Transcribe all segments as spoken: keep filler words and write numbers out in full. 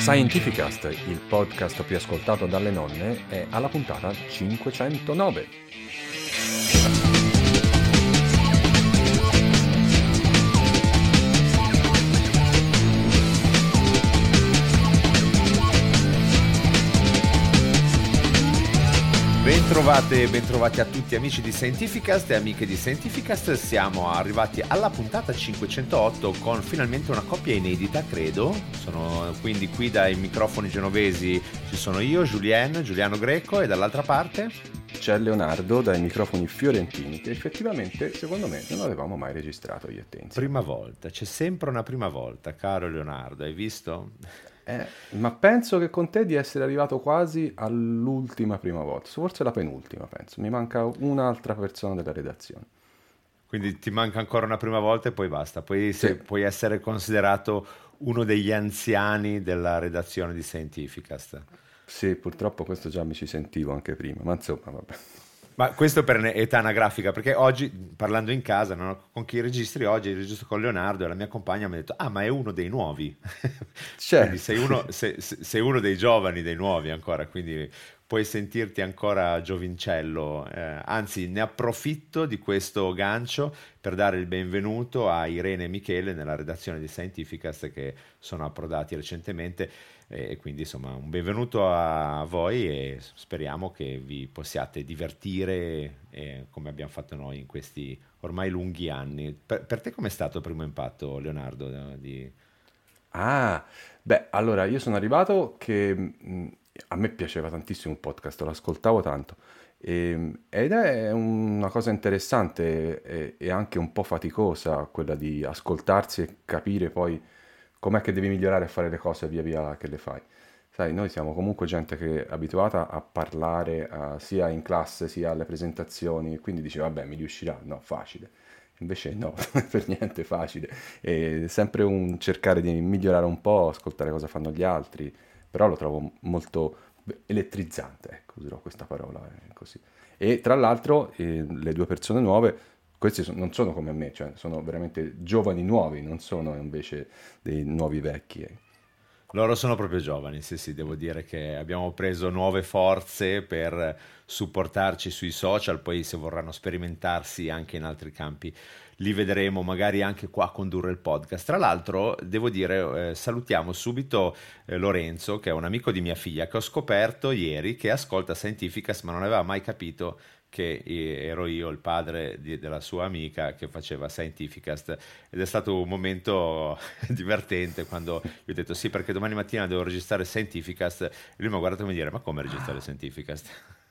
Scientificast, il podcast più ascoltato dalle nonne, è alla puntata cinquecentonove. Bentrovate e bentrovati a tutti amici di Scientificast e amiche di Scientificast. Siamo arrivati alla puntata cinquecentootto con finalmente una coppia inedita, credo. Sono quindi qui dai microfoni genovesi, ci sono io, Julien, Giuliano Greco, e dall'altra parte c'è Leonardo dai microfoni fiorentini, che effettivamente secondo me non avevamo mai registrato io e te insieme. Prima volta, c'è sempre una prima volta, caro Leonardo, hai visto? Eh, ma penso che con te di essere arrivato quasi all'ultima prima volta, forse la penultima, penso. Mi manca un'altra persona della redazione. Quindi ti manca ancora una prima volta e poi basta, poi Sì. se, puoi essere considerato uno degli anziani della redazione di Scientificast. Sì, purtroppo questo già mi ci sentivo anche prima, ma insomma, vabbè. Ma questo per età anagrafica, perché oggi, parlando in casa, no, con chi registri oggi, registro con Leonardo e la mia compagna mi ha detto, ah, ma è uno dei nuovi. Certo. Quindi sei uno, sei, sei uno dei giovani, dei nuovi ancora, quindi puoi sentirti ancora giovincello. Eh, anzi, ne approfitto di questo gancio per dare il benvenuto a Irene e Michele nella redazione di Scientificast, che sono approdati recentemente. E quindi insomma un benvenuto a voi e speriamo che vi possiate divertire eh, come abbiamo fatto noi in questi ormai lunghi anni. Per, per te com'è stato il primo impatto, Leonardo? Di... Ah, beh, allora io sono arrivato che mh, a me piaceva tantissimo il podcast, lo ascoltavo tanto e, ed è una cosa interessante e, e anche un po' faticosa quella di ascoltarsi e capire poi com'è che devi migliorare a fare le cose via via che le fai. Sai, noi siamo comunque gente che è abituata a parlare uh, sia in classe sia alle presentazioni, quindi dice vabbè mi riuscirà, no, facile. Invece no, non è per niente facile. È sempre un cercare di migliorare un po', ascoltare cosa fanno gli altri, però lo trovo molto elettrizzante, ecco, userò questa parola eh, così. E tra l'altro eh, le due persone nuove questi so- non sono come me, cioè sono veramente giovani nuovi, non sono invece dei nuovi vecchi. eh. Loro sono proprio giovani, sì sì, devo dire che abbiamo preso nuove forze per supportarci sui social, poi se vorranno sperimentarsi anche in altri campi li vedremo magari anche qua a condurre il podcast. Tra l'altro devo dire, eh, salutiamo subito eh, Lorenzo, che è un amico di mia figlia, che ho scoperto ieri che ascolta Scientificast ma non aveva mai capito che ero io il padre di, della sua amica che faceva Scientificast, ed è stato un momento divertente quando gli ho detto sì perché domani mattina devo registrare Scientificast e lui mi ha guardato come dire ma come registrare Scientificast?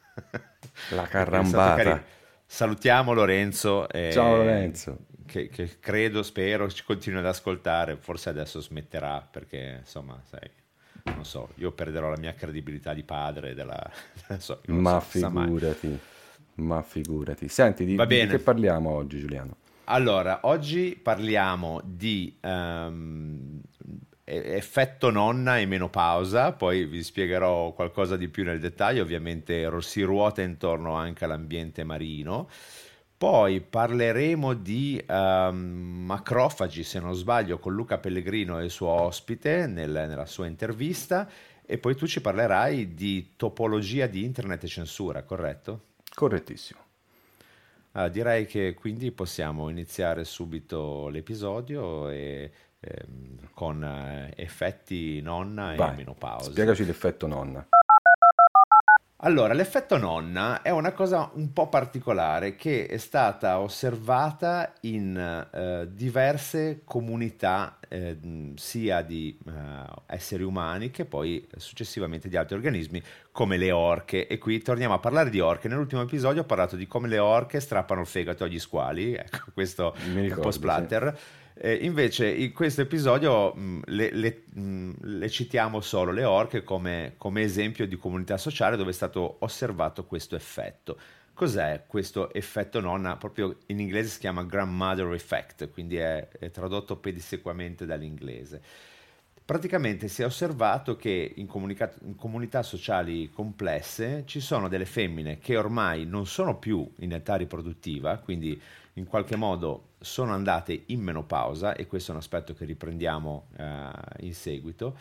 La carrambata. Salutiamo Lorenzo, eh, Ciao Lorenzo. che, che credo, spero ci continui ad ascoltare, forse adesso smetterà perché insomma sai, non so, io perderò la mia credibilità di padre della, so, Ma so, sa mai. figurati, ma figurati. Senti, di, Va di bene. che parliamo oggi, Giuliano? Allora, oggi parliamo di ehm, e- effetto nonna e menopausa, poi vi spiegherò qualcosa di più nel dettaglio, ovviamente ro- si ruota intorno anche all'ambiente marino. Poi parleremo di ehm, macrofagi, se non sbaglio, con Luca Pellegrino e il suo ospite nel- nella sua intervista, e poi tu ci parlerai di topologia di internet e censura, corretto? Correttissimo. Ah, direi che quindi possiamo iniziare subito l'episodio e, ehm, con eh, effetti nonna e Vai, menopausa. spiegaci l'effetto nonna. Allora, l'effetto nonna è una cosa un po' particolare che è stata osservata in eh, diverse comunità, eh, sia di eh, esseri umani che poi successivamente di altri organismi come le orche. E qui torniamo a parlare di orche. Nell'ultimo episodio ho parlato di come le orche strappano il fegato agli squali, ecco, questo Mi ricordo, un po' splatter. Eh, invece in questo episodio mh, le, le- mh, le citiamo solo le orche come, come esempio di comunità sociale dove è stato osservato questo effetto. Cos'è questo effetto nonna? Proprio in inglese si chiama grandmother effect, quindi è, è tradotto pedissequamente dall'inglese. Praticamente si è osservato che in, comunica- in comunità sociali complesse ci sono delle femmine che ormai non sono più in età riproduttiva, quindi in qualche modo sono andate in menopausa, e questo è un aspetto che riprendiamo eh, in seguito.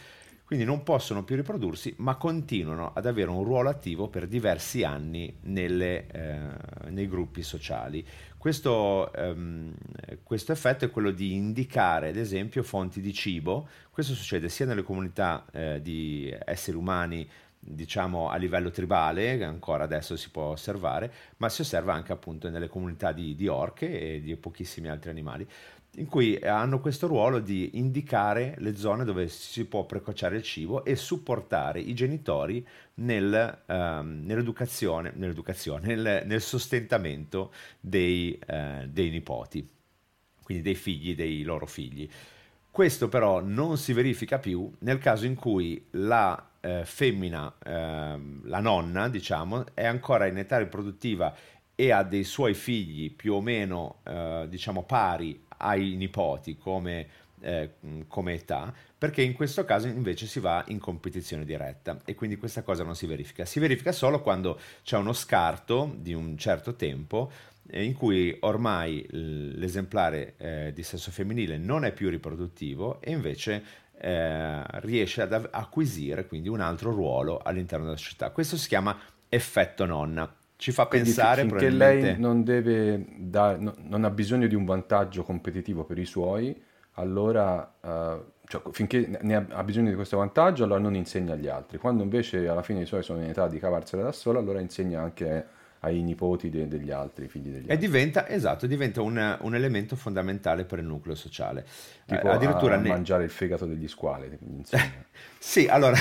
quindi non possono più riprodursi, ma continuano ad avere un ruolo attivo per diversi anni nelle, eh, nei gruppi sociali. Questo, ehm, questo effetto è quello di indicare, ad esempio, fonti di cibo. Questo succede sia nelle comunità eh, di esseri umani, diciamo a livello tribale, che ancora adesso si può osservare, ma si osserva anche appunto nelle comunità di, di orche e di pochissimi altri animali, in cui hanno questo ruolo di indicare le zone dove si può precocciare il cibo e supportare i genitori nel, um, nell'educazione, nell'educazione nel, nel sostentamento dei, uh, dei nipoti, quindi dei figli dei loro figli. Questo però non si verifica più nel caso in cui la eh, femmina, eh, la nonna, diciamo, è ancora in età riproduttiva e ha dei suoi figli più o meno, eh, diciamo, pari ai nipoti come, eh, come età, perché in questo caso invece si va in competizione diretta e quindi questa cosa non si verifica. Si verifica solo quando c'è uno scarto di un certo tempo in cui ormai l'esemplare eh, di sesso femminile non è più riproduttivo e invece eh, riesce ad acquisire quindi un altro ruolo all'interno della società. Questo si chiama effetto nonna. Ci fa Quindi fi- pensare finché probabilmente... lei non deve da- no- non ha bisogno di un vantaggio competitivo per i suoi, allora eh, cioè, finché ne ne ha, ha bisogno di questo vantaggio, allora non insegna agli altri. Quando invece alla fine i suoi sono in età di cavarsela da sola, allora insegna anche ai nipoti de- degli altri, figli degli E altri. diventa, esatto, diventa un, un elemento fondamentale per il nucleo sociale. Eh, Tipo addirittura a ne... mangiare il fegato degli squali, gli insegna. Sì, allora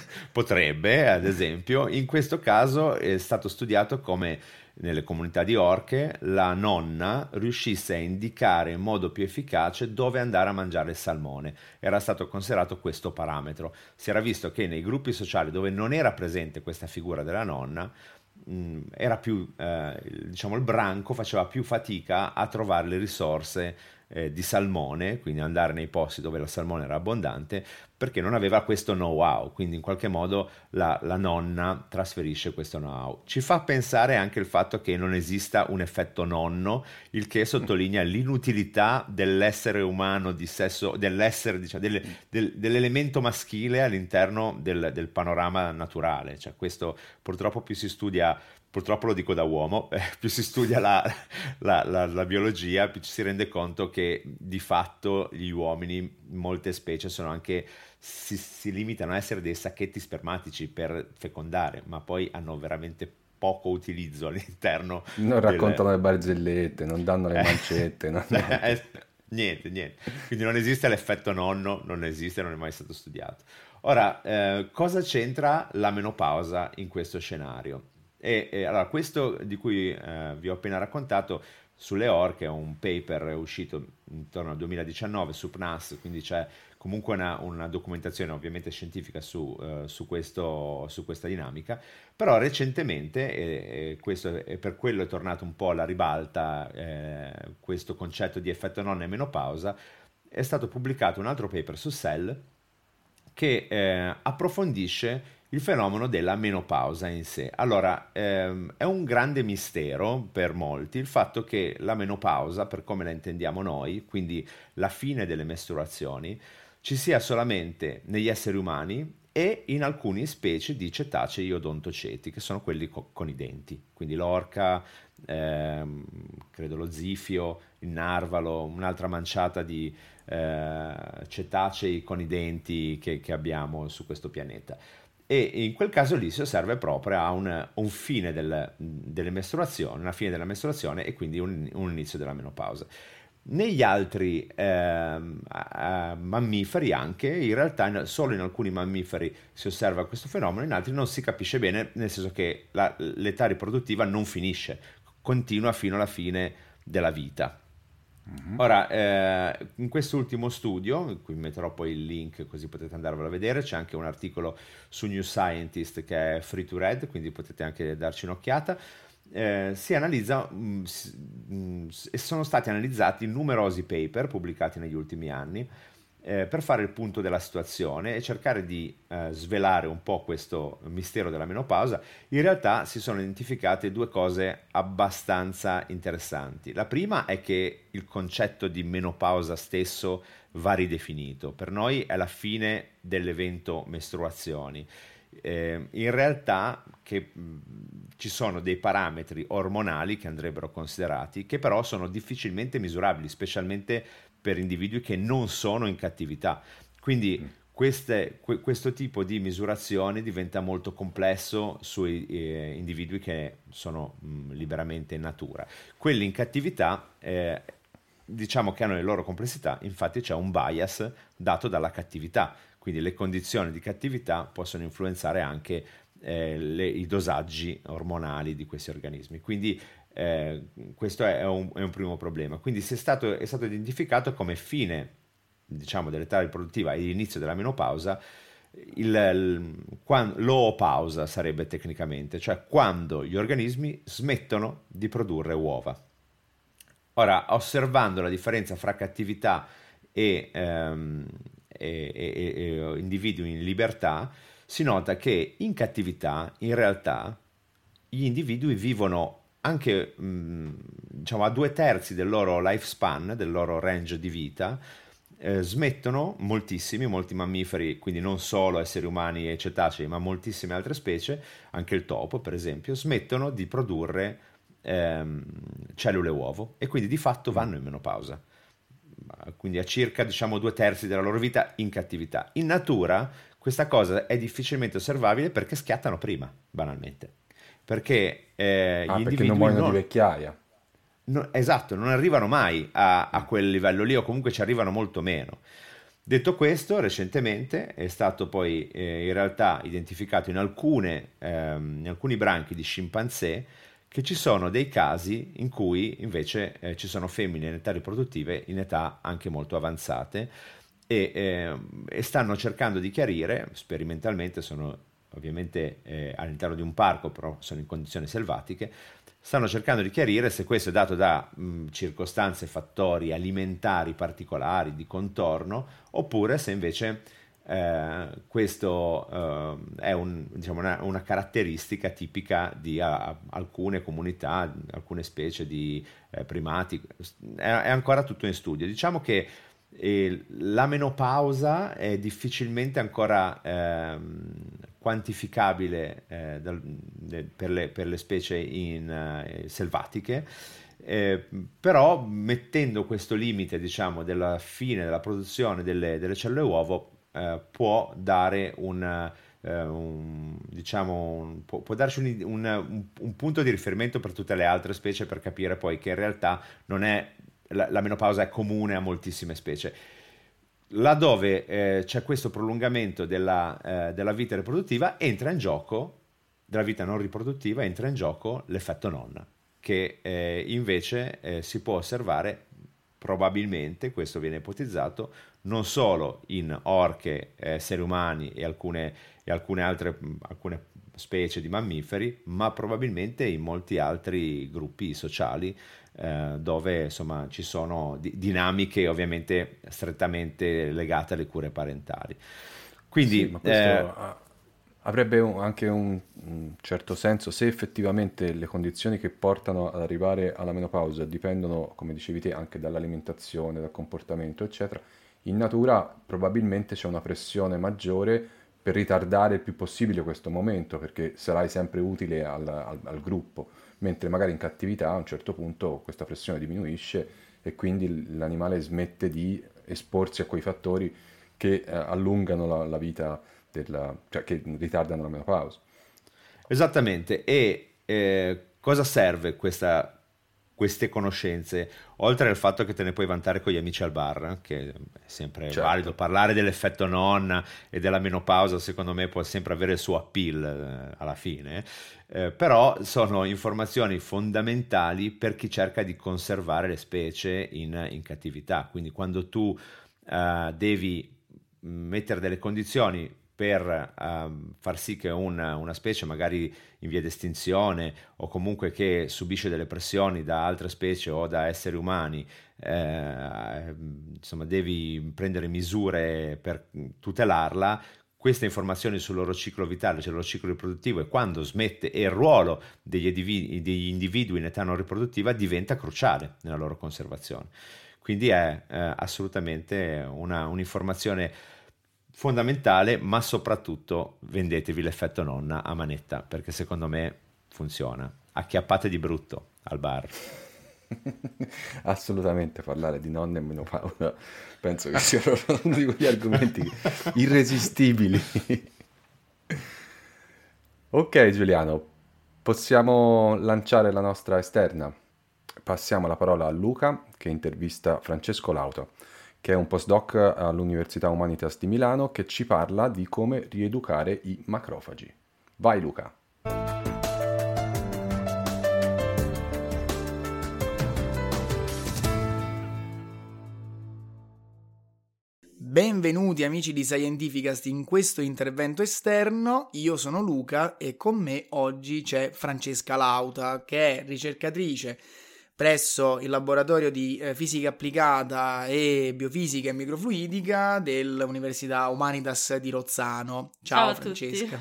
potrebbe, ad esempio, in questo caso è stato studiato come nelle comunità di orche la nonna riuscisse a indicare in modo più efficace dove andare a mangiare il salmone. Era stato considerato questo parametro. Si era visto che nei gruppi sociali dove non era presente questa figura della nonna, mh, era più, eh, diciamo, il branco faceva più fatica a trovare le risorse eh, di salmone, quindi andare nei posti dove il salmone era abbondante, perché non aveva questo know-how, quindi in qualche modo la, la nonna trasferisce questo know-how. Ci fa pensare anche il fatto che non esista un effetto nonno, il che sottolinea l'inutilità dell'essere umano, di sesso, dell'essere, diciamo, del, del, dell'elemento maschile all'interno del, del panorama naturale. Cioè, questo purtroppo più si studia, purtroppo lo dico da uomo, eh, più si studia la, la, la, la biologia, più ci si rende conto che di fatto gli uomini in molte specie sono anche Si, si limitano a essere dei sacchetti spermatici per fecondare, ma poi hanno veramente poco utilizzo all'interno Non del... raccontano le barzellette, non danno le mancette, non- Eh, niente, niente. Quindi non esiste l'effetto nonno, non esiste, non è mai stato studiato. Ora, eh, cosa c'entra la menopausa in questo scenario? E, e allora, questo di cui eh, vi ho appena raccontato sulle orche è un paper uscito intorno al duemiladiciannove su P N A S, quindi c'è comunque una, una documentazione ovviamente scientifica su, eh, su, questo, su questa dinamica, però recentemente, e, e questo è per quello è tornato un po' alla ribalta eh, questo concetto di effetto nonna e menopausa, è stato pubblicato un altro paper su Cell che eh, approfondisce il fenomeno della menopausa in sé. Allora, ehm, è un grande mistero per molti il fatto che la menopausa, per come la intendiamo noi, quindi la fine delle mestruazioni, ci sia solamente negli esseri umani e in alcune specie di cetacei odontoceti, che sono quelli co- con i denti, quindi l'orca, ehm, credo lo zifio, il narvalo, un'altra manciata di eh, cetacei con i denti che, che abbiamo su questo pianeta. E in quel caso lì si osserva proprio a un, un fine del, delle mestruazioni, una fine della mestruazione e quindi un, un inizio della menopausa. Negli altri eh, mammiferi anche, in realtà solo in alcuni mammiferi si osserva questo fenomeno, in altri non si capisce bene, nel senso che la, l'età riproduttiva non finisce, continua fino alla fine della vita. Ora, eh, in quest'ultimo studio, in cui metterò poi il link così potete andarvelo a vedere, c'è anche un articolo su New Scientist che è free to read, quindi potete anche darci un'occhiata. Eh, si analizza mh, s- mh, e sono stati analizzati numerosi paper pubblicati negli ultimi anni eh, per fare il punto della situazione e cercare di eh, svelare un po' questo mistero della menopausa. In realtà si sono identificate due cose abbastanza interessanti. La prima è che il concetto di menopausa stesso va ridefinito. Per noi è la fine dell'evento mestruazioni. Eh, in realtà che, mh, ci sono dei parametri ormonali che andrebbero considerati, che però sono difficilmente misurabili, specialmente per individui che non sono in cattività. Quindi queste, que- questo tipo di misurazione diventa molto complesso sui eh, individui che sono mh, liberamente in natura. Quelli in cattività, eh, diciamo che hanno le loro complessità, infatti c'è un bias dato dalla cattività, quindi le condizioni di cattività possono influenzare anche eh, le- i dosaggi ormonali di questi organismi. Quindi eh, questo è un, è un primo problema. Quindi si è stato, è stato identificato come fine, diciamo, dell'età riproduttiva e l'inizio della menopausa, il, il- quan- l'oopausa sarebbe tecnicamente, cioè quando gli organismi smettono di produrre uova. Ora, osservando la differenza fra cattività e, ehm, e- e- e individui in libertà, si nota che in cattività, in realtà, gli individui vivono anche, mh, diciamo, a due terzi del loro lifespan, del loro range di vita, eh, smettono moltissimi, molti mammiferi, quindi non solo esseri umani e cetacei, ma moltissime altre specie, anche il topo, per esempio, smettono di produrre ehm, cellule uovo e quindi di fatto vanno in menopausa. Quindi a circa, diciamo, due terzi della loro vita in cattività. In natura questa cosa è difficilmente osservabile perché schiattano prima, banalmente. Perché eh, gli Ah, perché non individui muoiono di non, vecchiaia. no- esatto, non arrivano mai a, a quel livello lì o comunque ci arrivano molto meno. Detto questo, recentemente è stato poi eh, in realtà identificato in, alcune, ehm, in alcuni branchi di scimpanzé che ci sono dei casi in cui invece eh, ci sono femmine in età riproduttive in età anche molto avanzate e, ehm, e stanno cercando di chiarire, sperimentalmente, sono ovviamente eh, all'interno di un parco, però sono in condizioni selvatiche, stanno cercando di chiarire se questo è dato da mh, circostanze, fattori alimentari particolari di contorno, oppure se invece eh, questo eh, è un- diciamo, una, una caratteristica tipica di a- a- alcune comunità, alcune specie di eh, primati. È, è ancora tutto in studio. Diciamo che e la menopausa è difficilmente ancora ehm, quantificabile eh, dal- de- per le, per le specie in, eh, selvatiche, eh, però mettendo questo limite, diciamo, della fine della produzione delle, delle cellule uovo, eh, può dare un, eh, un- diciamo, un- può, può darci un, un- un- un punto di riferimento per tutte le altre specie per capire poi che in realtà non è la, la menopausa è comune a moltissime specie. Laddove eh, c'è questo prolungamento della, eh, della vita riproduttiva, entra in gioco, della vita non riproduttiva, entra in gioco l'effetto nonna, che eh, invece eh, si può osservare probabilmente, questo viene ipotizzato, non solo in orche, eh, esseri umani e alcune, e alcune altre alcune specie di mammiferi, ma probabilmente in molti altri gruppi sociali eh, dove insomma ci sono di- dinamiche ovviamente strettamente legate alle cure parentali. Sì, ma Quindi eh, questo ha- avrebbe un- anche un, un certo senso se effettivamente le condizioni che portano ad arrivare alla menopausa dipendono, come dicevi te, anche dall'alimentazione, dal comportamento, eccetera. In natura probabilmente c'è una pressione maggiore per ritardare il più possibile questo momento, perché sarai sempre utile al, al- al gruppo, mentre magari in cattività a un certo punto questa pressione diminuisce e quindi l'animale smette di esporsi a quei fattori che eh, allungano la, la vita della, cioè che ritardano la menopausa. esattamente, e eh, cosa serve questa- queste conoscenze? Oltre al fatto che te ne puoi vantare con gli amici al bar, che è sempre valido, Certo. parlare dell'effetto nonna e della menopausa, secondo me può sempre avere il suo appeal eh, alla fine, eh, però sono informazioni fondamentali per chi cerca di conservare le specie in, in cattività. Quindi quando tu eh, devi mettere delle condizioni per um, far sì che una, una specie magari in via di estinzione o comunque che subisce delle pressioni da altre specie o da esseri umani, eh, insomma devi prendere misure per tutelarla. Queste informazioni sul loro ciclo vitale, sul loro ciclo riproduttivo e quando smette e il ruolo degli, edivi, degli individui in età non riproduttiva diventa cruciale nella loro conservazione. Quindi è eh, assolutamente una, un'informazione fondamentale, ma soprattutto vendetevi l'effetto nonna a manetta, perché secondo me funziona. Acchiappate di brutto al bar. Assolutamente, parlare di nonne e menopausa penso che sia uno di quegli argomenti irresistibili. Ok Giuliano, possiamo lanciare la nostra esterna. Passiamo la parola a Luca che intervista Francesco Lauto, che è un postdoc all'Università Humanitas di Milano, che ci parla di come rieducare i macrofagi. Vai Luca. Benvenuti amici di Scientificast in questo intervento esterno. Io sono Luca e con me oggi c'è Francesca Lauta, che è ricercatrice presso il laboratorio di eh, fisica applicata e biofisica e microfluidica dell'Università Humanitas di Rozzano. Ciao, Ciao a Francesca.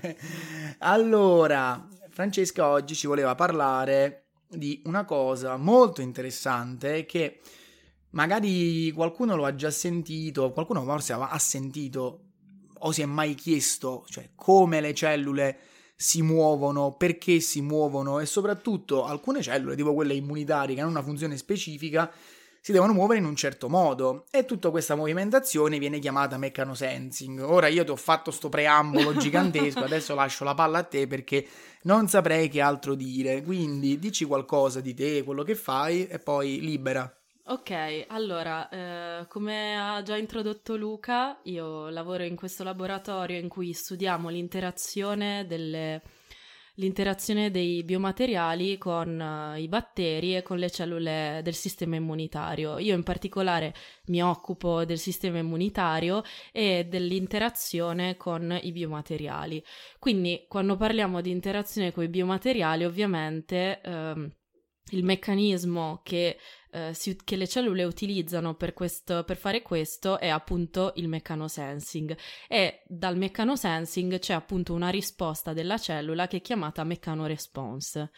Allora, Francesca oggi ci voleva parlare di una cosa molto interessante che magari qualcuno lo ha già sentito, qualcuno forse ha sentito o si è mai chiesto, cioè come le cellule si muovono, perché si muovono e soprattutto alcune cellule, tipo quelle immunitarie che hanno una funzione specifica, si devono muovere in un certo modo e tutta questa movimentazione viene chiamata mechanosensing. Ora io ti ho fatto sto preambolo gigantesco, adesso lascio la palla a te perché non saprei che altro dire, quindi dici qualcosa di te, quello che fai e poi libera. Ok, allora, eh, come ha già introdotto Luca, io lavoro in questo laboratorio in cui studiamo l'interazione delle, l'interazione dei biomateriali con uh, i batteri e con le cellule del sistema immunitario. Io in particolare mi occupo del sistema immunitario e dell'interazione con i biomateriali. Quindi, quando parliamo di interazione con i biomateriali, ovviamente ehm, il meccanismo che Uh, si, che le cellule utilizzano per, questo, per fare questo è appunto il mechanosensing e dal mechanosensing c'è appunto una risposta della cellula che è chiamata mechanoresponse.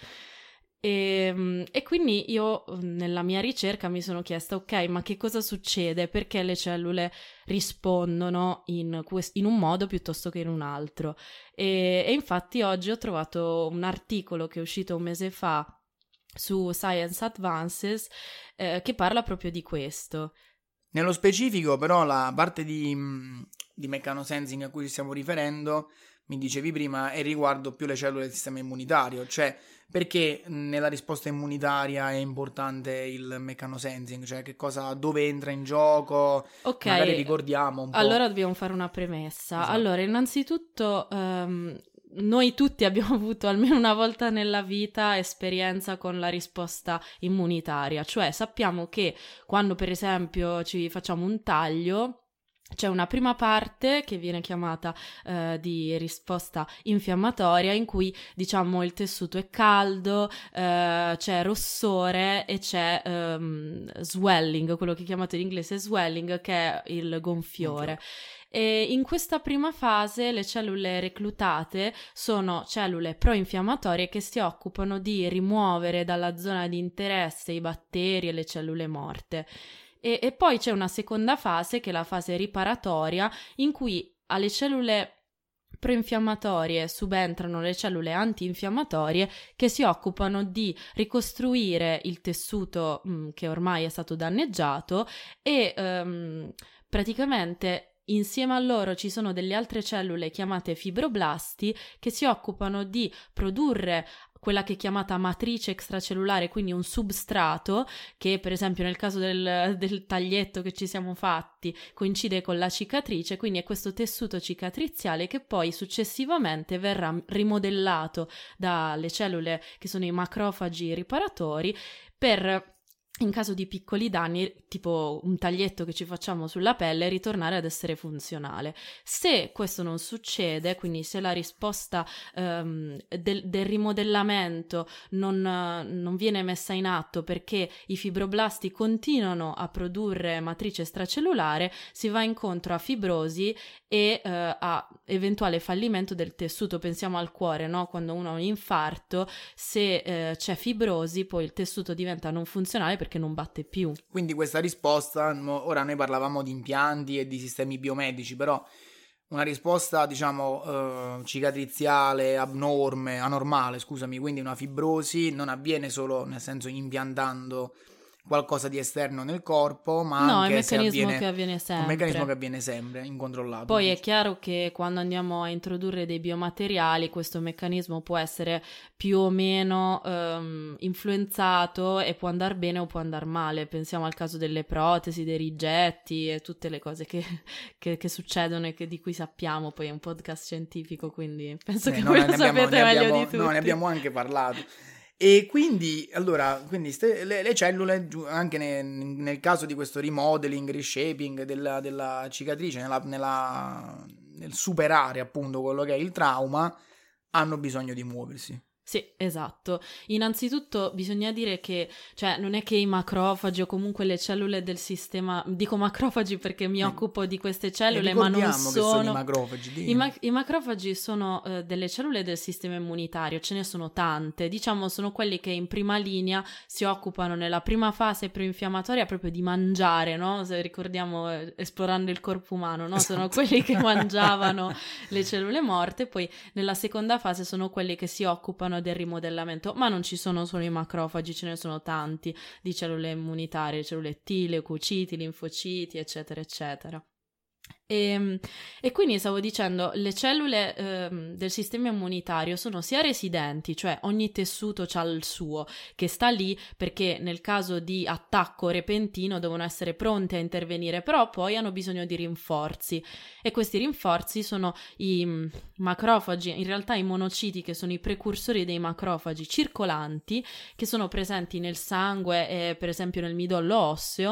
E, e quindi io nella mia ricerca mi sono chiesta ok, ma che cosa succede? Perché le cellule rispondono in, in un modo piuttosto che in un altro? E, e infatti oggi ho trovato un articolo che è uscito un mese fa su Science Advances eh, che parla proprio di questo. Nello specifico però la parte di, di mechanosensing a cui ci stiamo riferendo, mi dicevi prima, è riguardo più le cellule del sistema immunitario, cioè perché nella risposta immunitaria è importante il mechanosensing, cioè che cosa, dove entra in gioco, ok, magari ricordiamo un po'. Allora dobbiamo fare una premessa. Esatto. Allora innanzitutto um, noi tutti abbiamo avuto almeno una volta nella vita esperienza con la risposta immunitaria, cioè sappiamo che quando per esempio ci facciamo un taglio c'è una prima parte che viene chiamata eh, di risposta infiammatoria in cui diciamo il tessuto è caldo, eh, c'è rossore e c'è ehm, swelling, quello che chiamate in inglese swelling, che è il gonfiore. Okay. E in questa prima fase le cellule reclutate sono cellule pro-infiammatorie che si occupano di rimuovere dalla zona di interesse i batteri e le cellule morte. E, e poi c'è una seconda fase che è la fase riparatoria in cui alle cellule proinfiammatorie subentrano le cellule antinfiammatorie che si occupano di ricostruire il tessuto mh, che ormai è stato danneggiato e um, praticamente insieme a loro ci sono delle altre cellule chiamate fibroblasti che si occupano di produrre quella che è chiamata matrice extracellulare, quindi un substrato che per esempio nel caso del, del taglietto che ci siamo fatti coincide con la cicatrice, quindi è questo tessuto cicatriziale che poi successivamente verrà rimodellato dalle cellule che sono i macrofagi riparatori per in caso di piccoli danni, tipo un taglietto che ci facciamo sulla pelle, ritornare ad essere funzionale. Se questo non succede, quindi se la risposta um, del, del rimodellamento non, uh, non viene messa in atto perché i fibroblasti continuano a produrre matrice extracellulare, si va incontro a fibrosi e uh, a eventuale fallimento del tessuto. Pensiamo al cuore, no? Quando uno ha un infarto, se uh, c'è fibrosi, poi il tessuto diventa non funzionale perché non batte più. Quindi questa risposta, ora noi parlavamo di impianti e di sistemi biomedici, però una risposta diciamo eh, cicatriziale, abnorme, anormale, scusami, quindi una fibrosi non avviene solo nel senso impiantando qualcosa di esterno nel corpo, ma no, anche è un meccanismo se avviene, che avviene sempre. un meccanismo che avviene sempre, incontrollato. Poi è chiaro che quando andiamo a introdurre dei biomateriali, questo meccanismo può essere più o meno um, influenzato e può andare bene o può andare male. Pensiamo al caso delle protesi, dei rigetti e tutte le cose che, che, che succedono e che, di cui sappiamo. Poi è un podcast scientifico, quindi penso eh, che voi lo sapete meglio abbiamo, di tutti. No, ne abbiamo anche parlato. E quindi, allora, quindi ste, le, le cellule, anche nel, nel caso di questo remodeling, reshaping della, della cicatrice, nella, nella, nel superare appunto quello che è il trauma, hanno bisogno di muoversi. Sì, esatto. Innanzitutto bisogna dire che, cioè, non è che i macrofagi o comunque le cellule del sistema, dico macrofagi perché mi eh. occupo di queste cellule, ma non sono... che sono i macrofagi. I, ma- I macrofagi sono uh, delle cellule del sistema immunitario, ce ne sono tante, diciamo sono quelli che in prima linea si occupano nella prima fase proinfiammatoria proprio di mangiare, no? Se ricordiamo eh, esplorando il corpo umano, no? Esatto. Sono quelli che mangiavano le cellule morte, poi nella seconda fase sono quelli che si occupano del rimodellamento, ma non ci sono solo i macrofagi, ce ne sono tanti di cellule immunitarie, cellule T, leucociti, linfociti, eccetera, eccetera. E, e quindi stavo dicendo, le cellule eh, del sistema immunitario sono sia residenti, cioè ogni tessuto c'ha il suo, che sta lì perché nel caso di attacco repentino devono essere pronte a intervenire, però poi hanno bisogno di rinforzi e questi rinforzi sono i mh, macrofagi, in realtà i monociti, che sono i precursori dei macrofagi circolanti, che sono presenti nel sangue e per esempio nel midollo osseo,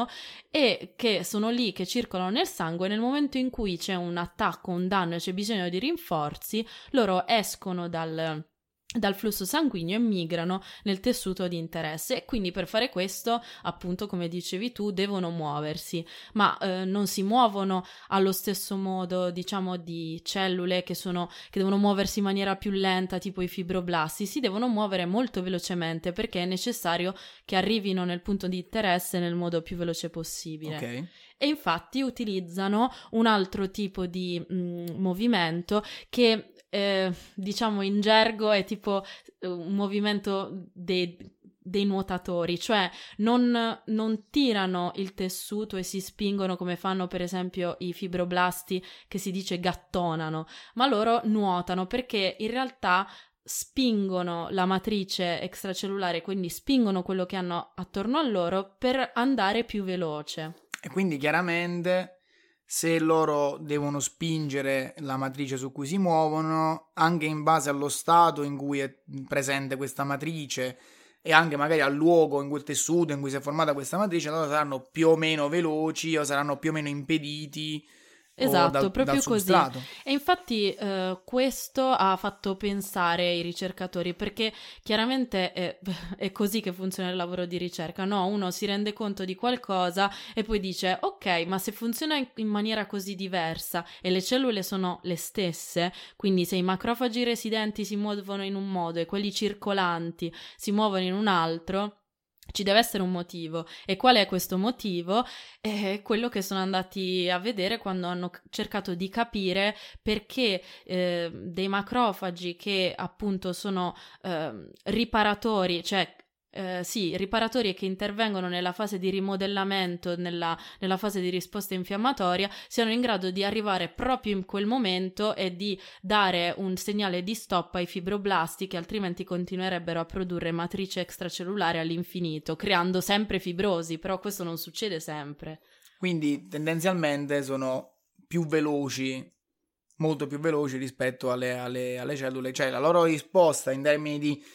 e che sono lì, che circolano nel sangue. Nel momento in cui c'è un attacco, un danno e c'è bisogno di rinforzi, loro escono dal, dal flusso sanguigno e migrano nel tessuto di interesse, e quindi per fare questo, appunto come dicevi tu, devono muoversi, ma eh, non si muovono allo stesso modo, diciamo, di cellule che sono che devono muoversi in maniera più lenta, tipo i fibroblasti. Si devono muovere molto velocemente perché è necessario che arrivino nel punto di interesse nel modo più veloce possibile. Ok. E infatti utilizzano un altro tipo di mh, movimento che eh, diciamo in gergo è tipo un movimento dei, dei nuotatori, cioè non, non tirano il tessuto e si spingono come fanno per esempio i fibroblasti, che si dice gattonano, ma loro nuotano perché in realtà spingono la matrice extracellulare, quindi spingono quello che hanno attorno a loro per andare più veloce. E quindi chiaramente se loro devono spingere la matrice su cui si muovono, anche in base allo stato in cui è presente questa matrice e anche magari al luogo, in quel tessuto in cui si è formata questa matrice, loro saranno più o meno veloci o saranno più o meno impediti. Esatto, dal, proprio dal così. E infatti eh, questo ha fatto pensare i ricercatori, perché chiaramente è, è così che funziona il lavoro di ricerca, no? Uno si rende conto di qualcosa e poi dice ok, ma se funziona in, in maniera così diversa e le cellule sono le stesse, quindi se i macrofagi residenti si muovono in un modo e quelli circolanti si muovono in un altro, ci deve essere un motivo. E qual è questo motivo? È quello che sono andati a vedere quando hanno cercato di capire perché eh, dei macrofagi che appunto sono eh, riparatori, cioè Eh, sì, riparatori che intervengono nella fase di rimodellamento, nella, nella fase di risposta infiammatoria, siano in grado di arrivare proprio in quel momento e di dare un segnale di stop ai fibroblasti, che altrimenti continuerebbero a produrre matrice extracellulare all'infinito, creando sempre fibrosi, però questo non succede sempre. Quindi tendenzialmente sono più veloci, molto più veloci rispetto alle, alle, alle cellule, cioè la loro risposta in termini di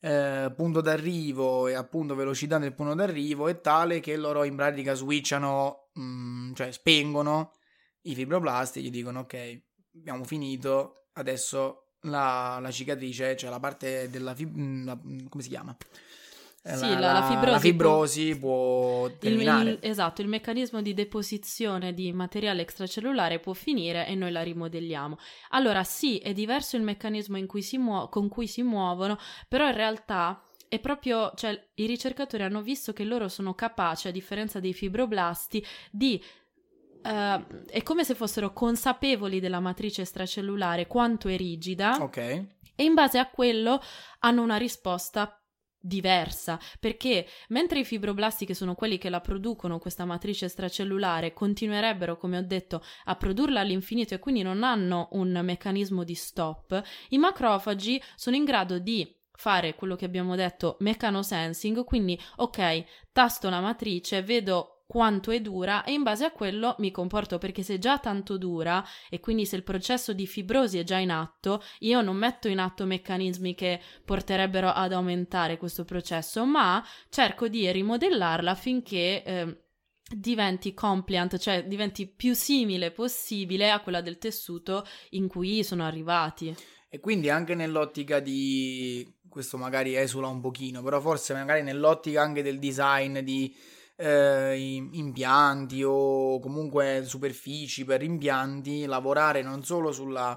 eh, punto d'arrivo e appunto velocità del punto d'arrivo è tale che loro in pratica switchano, mh, cioè spengono i fibroblasti e gli dicono ok, abbiamo finito, adesso la, la cicatrice, cioè la parte della fib- la, come si chiama? Sì, La, la, la fibrosi, la fibrosi può, può terminare. Il, il, esatto, il meccanismo di deposizione di materiale extracellulare può finire e noi la rimodelliamo. Allora sì, è diverso il meccanismo in cui si muo- con cui si muovono, però in realtà è proprio, cioè i ricercatori hanno visto che loro sono capaci, a differenza dei fibroblasti, di Uh, è come se fossero consapevoli della matrice extracellulare, quanto è rigida, Ok. e in base a quello hanno una risposta diversa, perché mentre i fibroblasti, che sono quelli che la producono, questa matrice extracellulare, continuerebbero, come ho detto, a produrla all'infinito e quindi non hanno un meccanismo di stop, i macrofagi sono in grado di fare quello che abbiamo detto, mechanosensing, quindi ok, tasto la matrice, vedo quanto è dura e in base a quello mi comporto, perché se è già tanto dura e quindi se il processo di fibrosi è già in atto, io non metto in atto meccanismi che porterebbero ad aumentare questo processo, ma cerco di rimodellarla affinché eh, diventi compliant, cioè diventi più simile possibile a quella del tessuto in cui sono arrivati. E quindi anche nell'ottica di, questo magari esula un pochino, però forse magari nell'ottica anche del design di eh, impianti o comunque superfici per impianti, lavorare non solo sulla,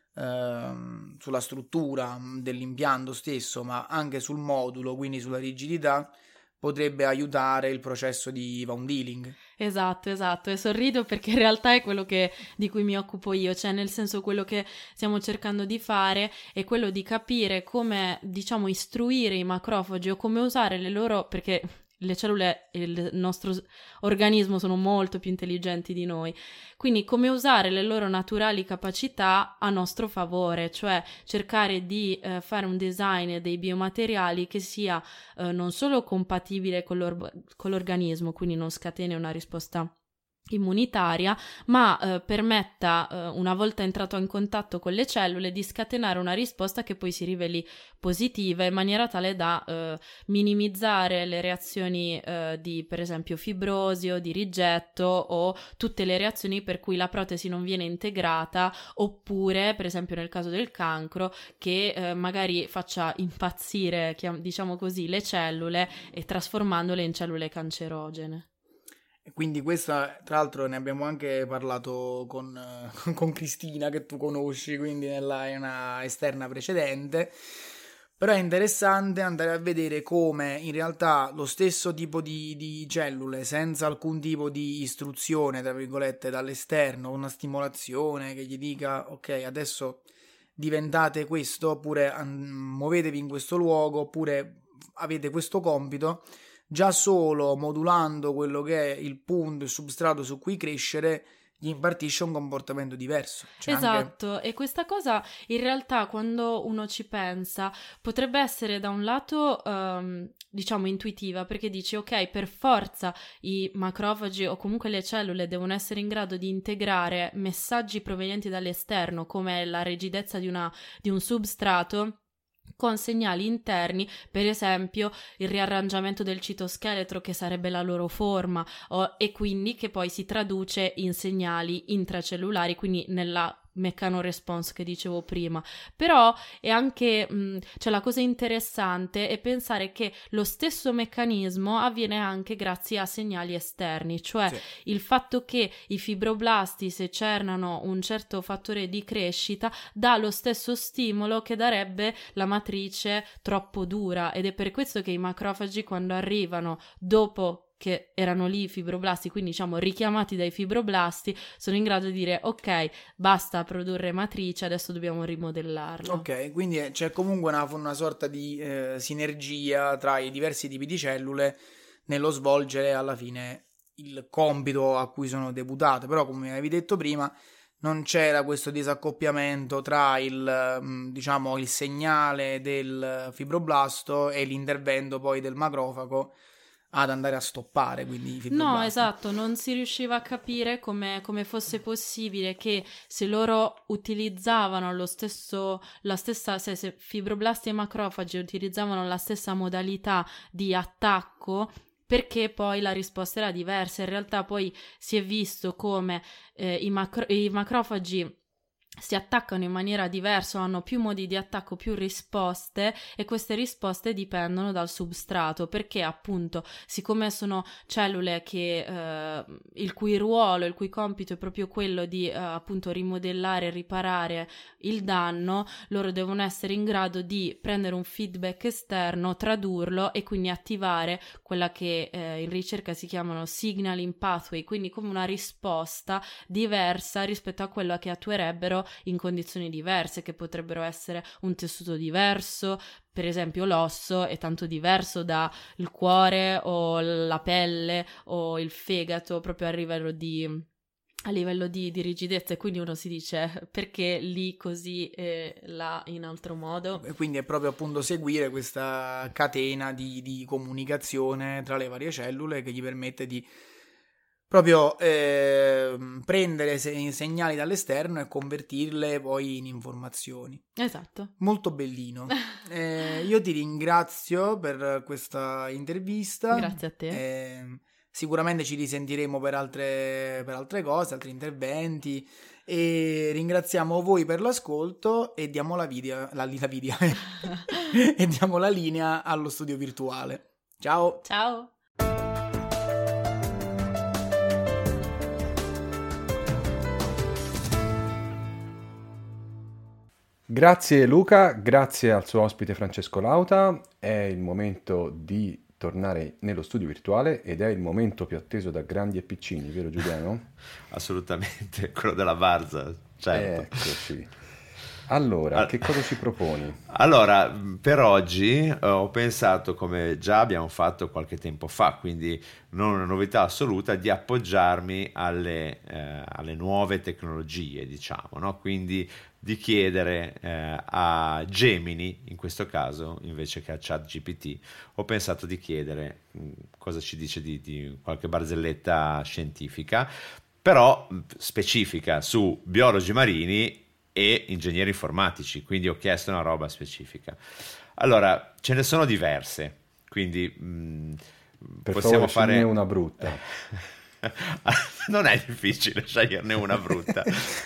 eh, sulla struttura dell'impianto stesso, ma anche sul modulo, quindi sulla rigidità, potrebbe aiutare il processo di wound healing. Esatto, esatto, e sorrido perché in realtà è quello che, di cui mi occupo io, cioè nel senso quello che stiamo cercando di fare è quello di capire come, diciamo, istruire i macrofagi o come usare le loro, perché le cellule e il nostro organismo sono molto più intelligenti di noi, quindi come usare le loro naturali capacità a nostro favore, cioè cercare di eh, fare un design dei biomateriali che sia eh, non solo compatibile con, l'or- con l'organismo, quindi non scateni una risposta immunitaria, ma eh, permetta, eh, una volta entrato in contatto con le cellule, di scatenare una risposta che poi si riveli positiva, in maniera tale da eh, minimizzare le reazioni eh, di, per esempio, fibrosi o di rigetto, o tutte le reazioni per cui la protesi non viene integrata, oppure, per esempio nel caso del cancro, che eh, magari faccia impazzire, diciamo così, le cellule e trasformandole in cellule cancerogene. Quindi questa, tra l'altro, ne abbiamo anche parlato con, con Cristina, che tu conosci, quindi nella in una esterna precedente, però è interessante andare a vedere come in realtà lo stesso tipo di, di cellule, senza alcun tipo di istruzione, tra virgolette, dall'esterno, una stimolazione che gli dica ok, adesso diventate questo, oppure um, muovetevi in questo luogo, oppure avete questo compito, già solo modulando quello che è il punto, il substrato su cui crescere, gli impartisce un comportamento diverso. C'è esatto, anche... e questa cosa in realtà, quando uno ci pensa, potrebbe essere da un lato um, diciamo intuitiva, perché dici ok, per forza i macrofagi o comunque le cellule devono essere in grado di integrare messaggi provenienti dall'esterno, come la rigidezza di, una, di un substrato, con segnali interni, per esempio il riarrangiamento del citoscheletro, che sarebbe la loro forma, o, e quindi che poi si traduce in segnali intracellulari, quindi nella meccanoresponse che dicevo prima. Però è anche mh, cioè la cosa interessante è pensare che lo stesso meccanismo avviene anche grazie a segnali esterni, cioè sì. Il fatto che i fibroblasti secernano un certo fattore di crescita dà lo stesso stimolo che darebbe la matrice troppo dura, ed è per questo che i macrofagi, quando arrivano dopo che erano lì i fibroblasti, quindi diciamo richiamati dai fibroblasti, sono in grado di dire ok, basta produrre matrice, adesso dobbiamo rimodellarla. Ok, quindi c'è comunque una, una sorta di eh, sinergia tra i diversi tipi di cellule nello svolgere alla fine il compito a cui sono deputate, però come avevi detto prima non c'era questo disaccoppiamento tra il, diciamo, il segnale del fibroblasto e l'intervento poi del macrofago ad andare a stoppare, quindi i fibroblasti. No, esatto, non si riusciva a capire come, come fosse possibile che se loro utilizzavano lo stesso, la stessa, se, se fibroblasti e macrofagi utilizzavano la stessa modalità di attacco, perché poi la risposta era diversa. In realtà poi si è visto come eh, i, macro- i macrofagi si attaccano in maniera diversa, hanno più modi di attacco, più risposte, e queste risposte dipendono dal substrato, perché appunto, siccome sono cellule che eh, il cui ruolo, il cui compito è proprio quello di eh, appunto rimodellare e riparare il danno, loro devono essere in grado di prendere un feedback esterno, tradurlo e quindi attivare quella che eh, in ricerca si chiamano signaling pathway, quindi come una risposta diversa rispetto a quella che attuerebbero in condizioni diverse, che potrebbero essere un tessuto diverso, per esempio l'osso è tanto diverso dal cuore o la pelle o il fegato, proprio a livello di a livello di, di rigidezza, e quindi uno si dice perché lì così e là in altro modo. E quindi è proprio appunto seguire questa catena di, di comunicazione tra le varie cellule che gli permette di proprio eh, prendere se- segnali dall'esterno e convertirle poi in informazioni. Esatto. Molto bellino. eh, io ti ringrazio per questa intervista. Grazie a te. Eh, sicuramente ci risentiremo per altre, per altre cose, altri interventi, e ringraziamo voi per l'ascolto e diamo la, video, la, la video e diamo la linea allo studio virtuale. Ciao! Ciao! Grazie Luca, grazie al suo ospite Francesco Lauta. È il momento di tornare nello studio virtuale ed è il momento più atteso da grandi e piccini, vero Giuliano? Assolutamente, quello della Varza, certo. Eccoci. Allora, che cosa ci proponi? Allora, per oggi eh, ho pensato, come già abbiamo fatto qualche tempo fa, quindi non una novità assoluta, di appoggiarmi alle, eh, alle nuove tecnologie, diciamo, no? Quindi di chiedere eh, a Gemini, in questo caso, invece che a ChatGPT, ho pensato di chiedere mh, cosa ci dice di, di qualche barzelletta scientifica, però mh, specifica su biologi marini e ingegneri informatici, quindi ho chiesto una roba specifica. Allora, ce ne sono diverse, quindi mh, per possiamo favore, fare una brutta. Non è difficile sceglierne una brutta.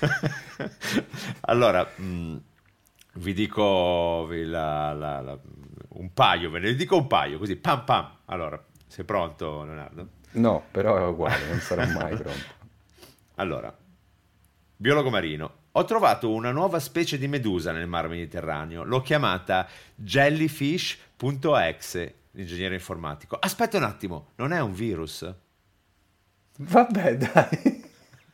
Allora, mh, vi dico vi la, la, la, un paio, ve ne dico un paio, così pam pam. Allora, sei pronto, Leonardo? No, però è uguale, non sarò mai pronto. Allora, biologo marino. Ho trovato una nuova specie di medusa nel Mar Mediterraneo. L'ho chiamata jellyfish.exe, l'ingegnere informatico. Aspetta un attimo, non è un virus? Vabbè, dai.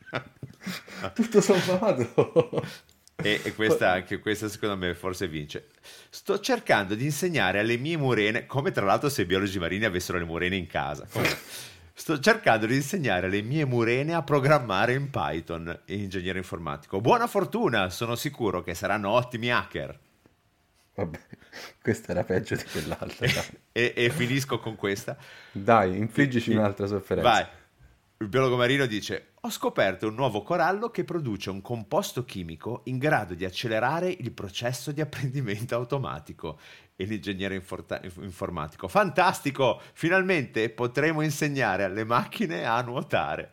Tutto sommato. E, e questa, anche questa secondo me forse vince. Sto cercando di insegnare alle mie murene, come tra l'altro se i biologi marini avessero le murene in casa. Sto cercando di insegnare alle mie murene a programmare in Python, ingegnere informatico. Buona fortuna, sono sicuro che saranno ottimi hacker. Vabbè, questa era peggio di quell'altra. e, e finisco con questa. Dai, infliggici un'altra sofferenza. Vai. Il biologo marino dice: ho scoperto un nuovo corallo che produce un composto chimico in grado di accelerare il processo di apprendimento automatico. E l'ingegnere inforta- informatico: fantastico! Finalmente potremo insegnare alle macchine a nuotare.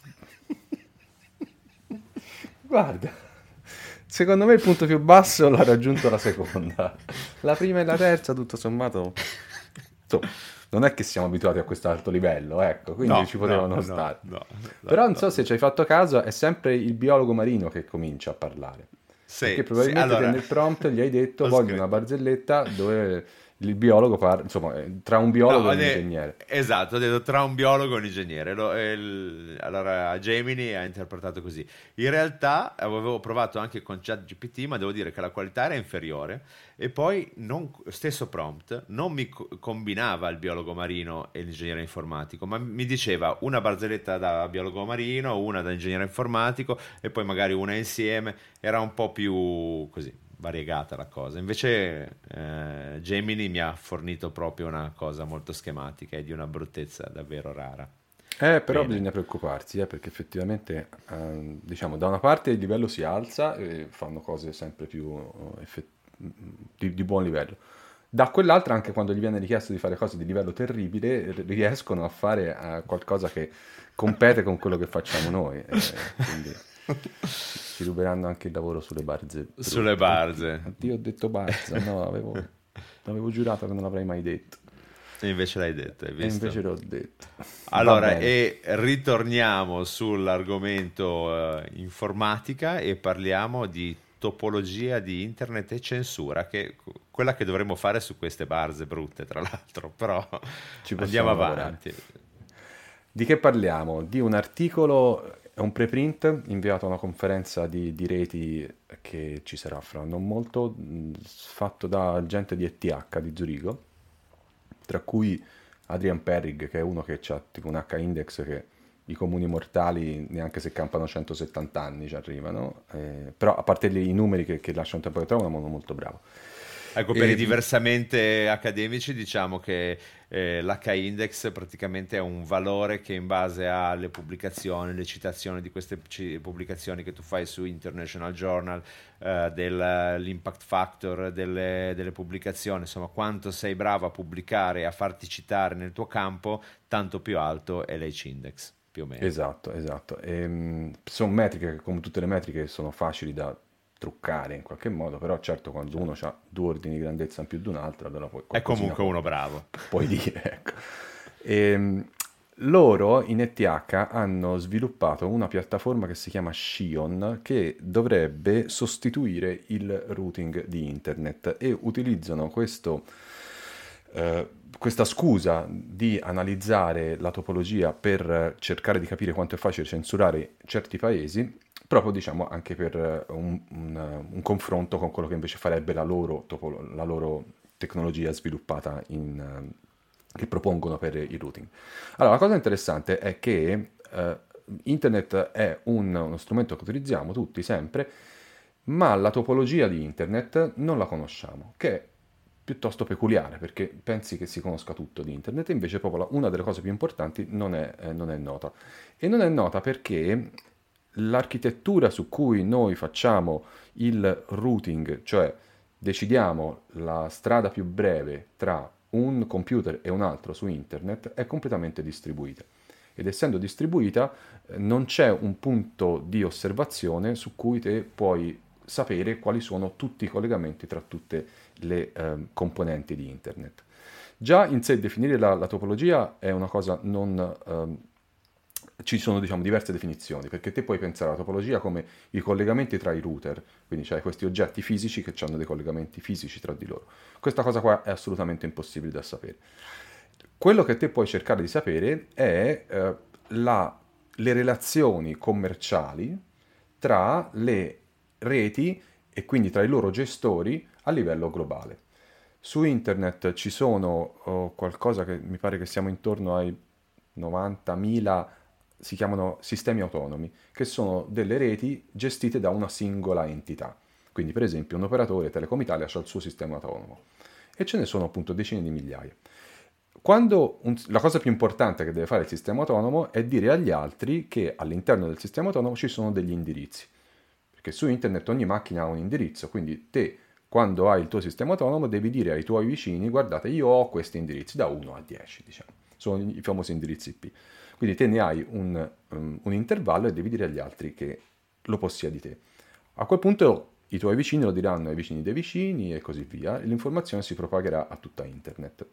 Guarda, secondo me il punto più basso l'ha raggiunto la seconda. La prima e la terza, tutto sommato, insomma, non è che siamo abituati a questo alto livello, ecco, quindi No, ci potevano no, stare. no, no, Però non no. so se ci hai fatto caso, è sempre il biologo marino che comincia a parlare. Sì, Perché probabilmente sì, allora... nel prompt gli hai detto Ho voglio scritto. una barzelletta dove il biologo parla, insomma, tra un biologo No, e un de- ingegnere. Esatto, ho detto tra un biologo e un ingegnere. Lo- il- allora Gemini ha interpretato così. In realtà avevo provato anche con ChatGPT, ma devo dire che la qualità era inferiore. E poi, non, stesso prompt, non mi co- combinava il biologo marino e l'ingegnere informatico, ma mi diceva una barzelletta da biologo marino, una da ingegnere informatico e poi magari una insieme. Era un po' più così variegata la cosa. Invece eh, Gemini mi ha fornito proprio una cosa molto schematica e di una bruttezza davvero rara. Eh, però Bene. bisogna preoccuparsi, eh, perché effettivamente, ehm, diciamo, da una parte il livello si alza e fanno cose sempre più eh, effett- di, di buon livello. Da quell'altra, anche quando gli viene richiesto di fare cose di livello terribile, r- riescono a fare eh, qualcosa che compete con quello che facciamo noi. eh, quindi ci ruberanno anche il lavoro sulle barze. brutte. Sulle barze. Oddio, ho detto barza, no, avevo, avevo giurato che non l'avrei mai detto. E invece l'hai detto, hai E visto? invece l'ho detto. Va Allora, bene. e ritorniamo sull'argomento eh, informatica e parliamo di topologia di internet e censura, che quella che dovremmo fare su queste barze brutte, tra l'altro, però Ci andiamo possiamo lavorare. avanti. Di che parliamo? Di un articolo, è un preprint inviato a una conferenza di, di reti che ci sarà fra non molto, mh, fatto da gente di E T H di Zurigo, tra cui Adrian Perrig, che è uno che ha tipo un H-index che i comuni mortali, neanche se campano centosettanta anni, ci arrivano. Eh, però a parte gli- i numeri che, che lasciano il tempo che trovano, è un uomo molto bravo. Ecco, per E- i diversamente accademici diciamo che eh, l'H-index praticamente è un valore che in base alle pubblicazioni, le citazioni di queste ci- pubblicazioni che tu fai su International Journal, eh, dell'impact factor delle, delle pubblicazioni, insomma quanto sei bravo a pubblicare e a farti citare nel tuo campo, tanto più alto è l'H-index, più o meno. Esatto, esatto. Sono metriche che, come tutte le metriche, sono facili da truccare in qualche modo, però certo quando uno ha due ordini di grandezza in più di un altro, allora poi È qualcosina comunque può- uno bravo. puoi dire, ecco. Ehm, loro in E T H hanno sviluppato una piattaforma che si chiama Shion, che dovrebbe sostituire il routing di internet, e utilizzano questo, eh, questa scusa di analizzare la topologia per cercare di capire quanto è facile censurare certi paesi, proprio diciamo anche per eh, un, un- un confronto con quello che invece farebbe la loro, topolo- la loro tecnologia sviluppata in, eh, che propongono per il routing. Allora, la cosa interessante è che eh, internet è un- uno strumento che utilizziamo tutti sempre, ma la topologia di internet non la conosciamo, che è piuttosto peculiare, perché pensi che si conosca tutto di internet, e invece proprio la- una delle cose più importanti non è, eh, non è nota. E non è nota perché l'architettura su cui noi facciamo il routing, cioè decidiamo la strada più breve tra un computer e un altro su internet, è completamente distribuita. Ed essendo distribuita, eh, non c'è un punto di osservazione su cui te puoi sapere quali sono tutti i collegamenti tra tutte le ehm, componenti di internet. Già in sé definire la, la topologia è una cosa non... ehm, ci sono diciamo diverse definizioni, perché te puoi pensare alla topologia come i collegamenti tra i router, quindi c'hai questi oggetti fisici che hanno dei collegamenti fisici tra di loro. Questa cosa qua è assolutamente impossibile da sapere. Quello che te puoi cercare di sapere è eh, la- le relazioni commerciali tra le reti e quindi tra i loro gestori a livello globale. Su internet ci sono oh, qualcosa che mi pare che siamo intorno ai novantamila, si chiamano sistemi autonomi, che sono delle reti gestite da una singola entità. Quindi, per esempio, un operatore Telecom Italia ha il suo sistema autonomo e ce ne sono appunto decine di migliaia. Quando un- la cosa più importante che deve fare il sistema autonomo è dire agli altri che all'interno del sistema autonomo ci sono degli indirizzi, perché su internet ogni macchina ha un indirizzo, quindi te quando hai il tuo sistema autonomo devi dire ai tuoi vicini: guardate, io ho questi indirizzi da uno a dieci, diciamo, sono i famosi indirizzi I P. Quindi te ne hai un, um, un intervallo e devi dire agli altri che lo possiedi te. A quel punto i tuoi vicini lo diranno ai vicini dei vicini e così via, e l'informazione si propagherà a tutta internet.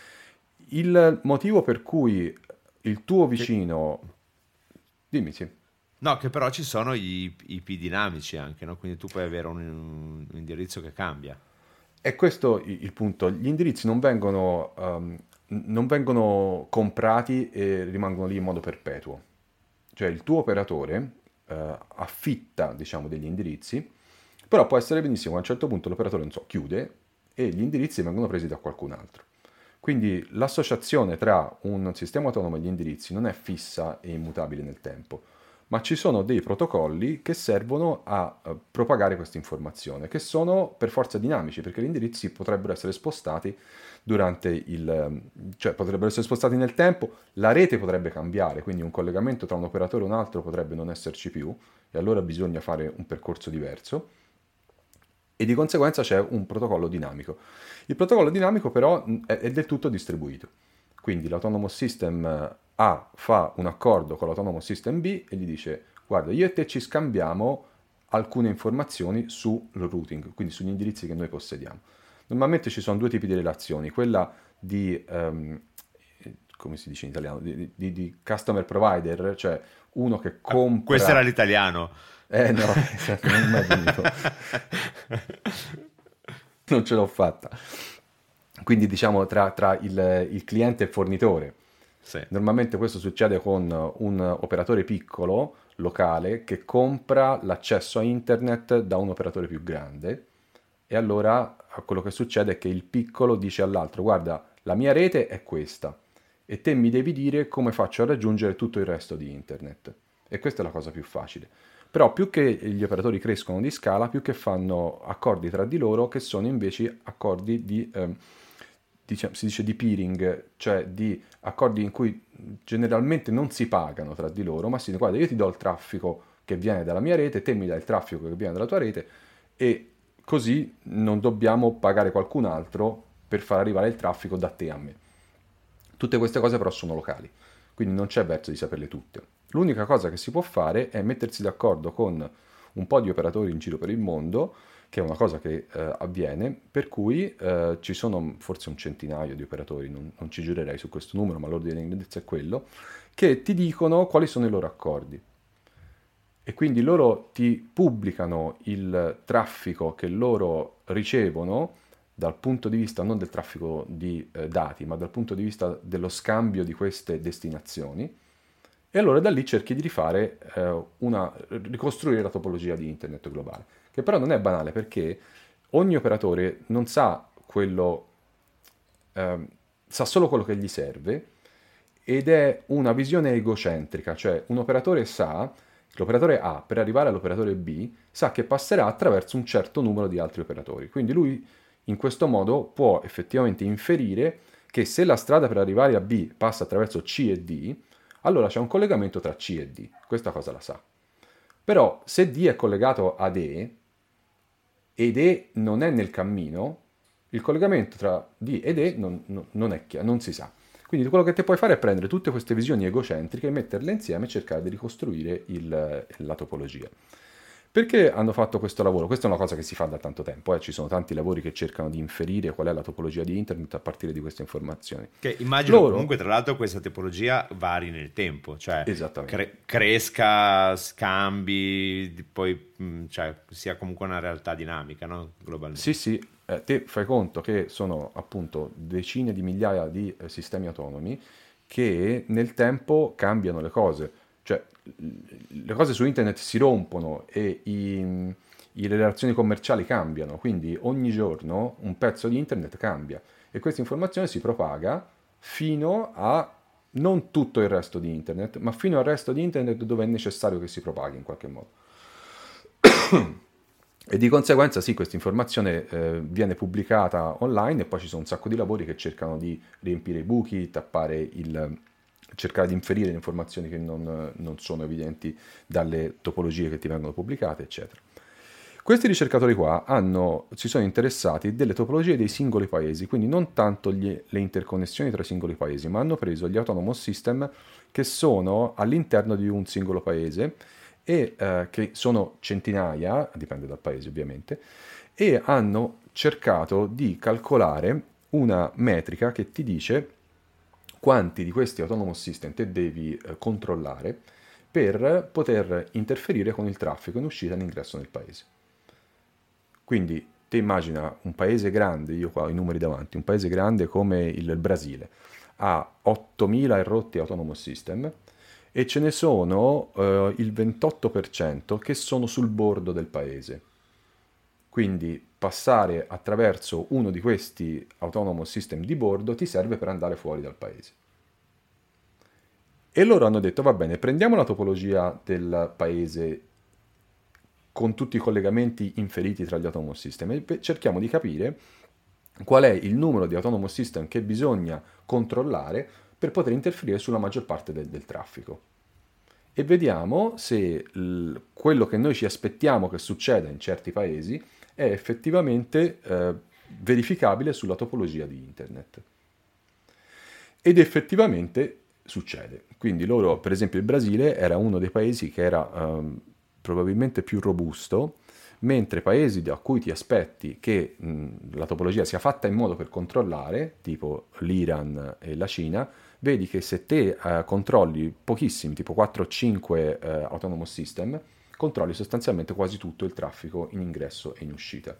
Il motivo per cui il tuo vicino... Dimmi, sì. No, che però ci sono i I P dinamici anche, no? Quindi tu puoi avere un, un indirizzo che cambia. E questo il il punto. Gli indirizzi non vengono, um, non vengono comprati e rimangono lì in modo perpetuo. Cioè il tuo operatore eh, affitta, diciamo, degli indirizzi, però può essere benissimo che a un certo punto l'operatore, non so, chiude e gli indirizzi vengono presi da qualcun altro. Quindi l'associazione tra un sistema autonomo e gli indirizzi non è fissa e immutabile nel tempo, ma ci sono dei protocolli che servono a uh, propagare questa informazione, che sono per forza dinamici, perché gli indirizzi potrebbero essere spostati durante il... cioè potrebbero essere spostati nel tempo, la rete potrebbe cambiare, quindi un collegamento tra un operatore e un altro potrebbe non esserci più, e allora bisogna fare un percorso diverso, e di conseguenza c'è un protocollo dinamico. Il protocollo dinamico però è, è del tutto distribuito, quindi l'Autonomous System A fa un accordo con l'Autonomous System B e gli dice: guarda, io e te ci scambiamo alcune informazioni sul routing, quindi sugli indirizzi che noi possediamo. Normalmente ci sono due tipi di relazioni, quella di, um, come si dice in italiano, di, di, di customer provider, cioè uno che compra... Questo era l'italiano. Eh no, non è mai venuto. Non ce l'ho fatta. Quindi diciamo tra, tra il, il cliente e il fornitore. Sì. Normalmente questo succede con un operatore piccolo, locale, che compra l'accesso a internet da un operatore più grande, e allora quello che succede è che il piccolo dice all'altro: guarda, la mia rete è questa e te mi devi dire come faccio a raggiungere tutto il resto di internet. E questa è la cosa più facile. Però più che gli operatori crescono di scala, più che fanno accordi tra di loro, che sono invece accordi di, eh, diciamo, si dice di peering, cioè di accordi in cui generalmente non si pagano tra di loro, ma si dice: guarda, io ti do il traffico che viene dalla mia rete, te mi dai il traffico che viene dalla tua rete, e così non dobbiamo pagare qualcun altro per far arrivare il traffico da te a me. Tutte queste cose però sono locali, quindi non c'è verso di saperle tutte. L'unica cosa che si può fare è mettersi d'accordo con un po' di operatori in giro per il mondo, che è una cosa che eh, avviene, per cui eh, ci sono forse un centinaio di operatori, non, non ci giurerei su questo numero, ma l'ordine di grandezza è quello, che ti dicono quali sono i loro accordi. E quindi loro ti pubblicano il traffico che loro ricevono dal punto di vista non del traffico di eh, dati, ma dal punto di vista dello scambio di queste destinazioni, e allora da lì cerchi di rifare eh, una, ricostruire la topologia di internet globale, che però non è banale, perché ogni operatore non sa quello, eh, sa solo quello che gli serve, ed è una visione egocentrica, cioè un operatore sa, l'operatore A per arrivare all'operatore B sa che passerà attraverso un certo numero di altri operatori, quindi lui in questo modo può effettivamente inferire che se la strada per arrivare a B passa attraverso C e D, allora c'è un collegamento tra C e D, questa cosa la sa. Però se D è collegato ad E ed E non è nel cammino, il collegamento tra D ed E non, non, non è chiaro, non si sa. Quindi quello che te puoi fare è prendere tutte queste visioni egocentriche e metterle insieme e cercare di ricostruire il, la topologia. Perché hanno fatto questo lavoro? Questa è una cosa che si fa da tanto tempo, eh? Ci sono tanti lavori che cercano di inferire qual è la topologia di internet a partire di queste informazioni. Che immagino Loro... comunque tra l'altro questa topologia vari nel tempo, cioè Esattamente. cre- cresca, scambi, poi mh, cioè, sia comunque una realtà dinamica, no? Globalmente. Sì, sì, eh, te fai conto che sono appunto decine di migliaia di eh, sistemi autonomi che nel tempo cambiano le cose. Cioè, le cose su internet si rompono e i, i, le relazioni commerciali cambiano, quindi ogni giorno un pezzo di internet cambia e questa informazione si propaga fino a non tutto il resto di internet, ma fino al resto di internet dove è necessario che si propaghi in qualche modo. E di conseguenza sì, questa informazione eh, viene pubblicata online, e poi ci sono un sacco di lavori che cercano di riempire i buchi, tappare il... cercare di inferire le informazioni che non, non sono evidenti dalle topologie che ti vengono pubblicate, eccetera. Questi ricercatori qua hanno, si sono interessati delle topologie dei singoli paesi, quindi non tanto gli, le interconnessioni tra i singoli paesi, ma hanno preso gli autonomous system che sono all'interno di un singolo paese, e eh, che sono centinaia, dipende dal paese ovviamente, e hanno cercato di calcolare una metrica che ti dice quanti di questi autonomous system te devi eh, controllare per poter interferire con il traffico in uscita e in ingresso nel paese. Quindi te immagina un paese grande, io qua ho i numeri davanti, un paese grande come il Brasile, ha ottomila e rotti autonomous system, e ce ne sono eh, il ventotto per cento che sono sul bordo del paese. Quindi passare attraverso uno di questi autonomous system di bordo ti serve per andare fuori dal paese. E loro hanno detto, va bene, prendiamo la topologia del paese con tutti i collegamenti inferiti tra gli autonomous system e cerchiamo di capire qual è il numero di autonomous system che bisogna controllare per poter interferire sulla maggior parte del, del traffico. E vediamo se l- quello che noi ci aspettiamo che succeda in certi paesi è effettivamente eh, verificabile sulla topologia di internet. Ed effettivamente succede. Quindi loro, per esempio il Brasile era uno dei paesi che era um, probabilmente più robusto, mentre paesi da cui ti aspetti che mh, la topologia sia fatta in modo per controllare, tipo l'Iran e la Cina, vedi che se te uh, controlli pochissimi, tipo quattro o cinque uh, autonomous system, controlli sostanzialmente quasi tutto il traffico in ingresso e in uscita.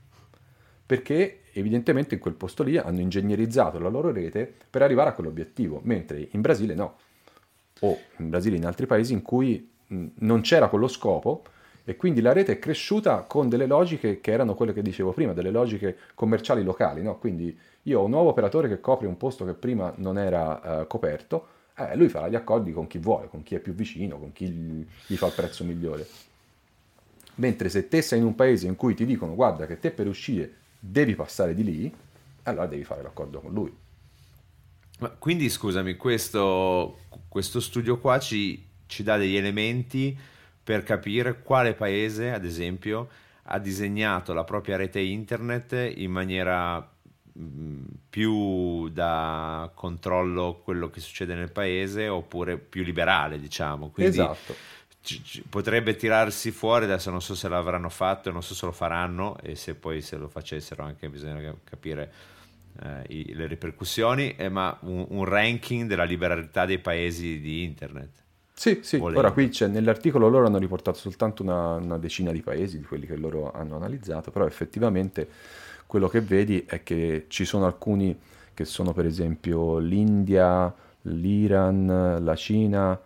Perché evidentemente in quel posto lì hanno ingegnerizzato la loro rete per arrivare a quell'obiettivo, mentre in Brasile no, o in Brasile e in altri paesi in cui mh, non c'era quello scopo, e quindi la rete è cresciuta con delle logiche che erano quelle che dicevo prima, delle logiche commerciali locali, no? Quindi io ho un nuovo operatore che copre un posto che prima non era uh, coperto, eh, lui farà gli accordi con chi vuole, con chi è più vicino, con chi gli fa il prezzo migliore. Mentre se te sei in un paese in cui ti dicono guarda che te per uscire devi passare di lì, allora devi fare l'accordo con lui. Ma quindi scusami, questo, questo studio qua ci, ci dà degli elementi per capire quale paese, ad esempio, ha disegnato la propria rete internet in maniera mh, più da controllo quello che succede nel paese oppure più liberale, diciamo. Quindi esatto. ci, ci, potrebbe tirarsi fuori, adesso non so se l'avranno fatto, non so se lo faranno e se poi se lo facessero anche bisogna capire eh, i, le ripercussioni, eh, ma un, un ranking della liberalità dei paesi di internet. Sì, sì, volendo. Ora qui c'è, nell'articolo loro hanno riportato soltanto una, una decina di paesi, di quelli che loro hanno analizzato, però effettivamente quello che vedi è che ci sono alcuni che sono per esempio l'India, l'Iran, la Cina,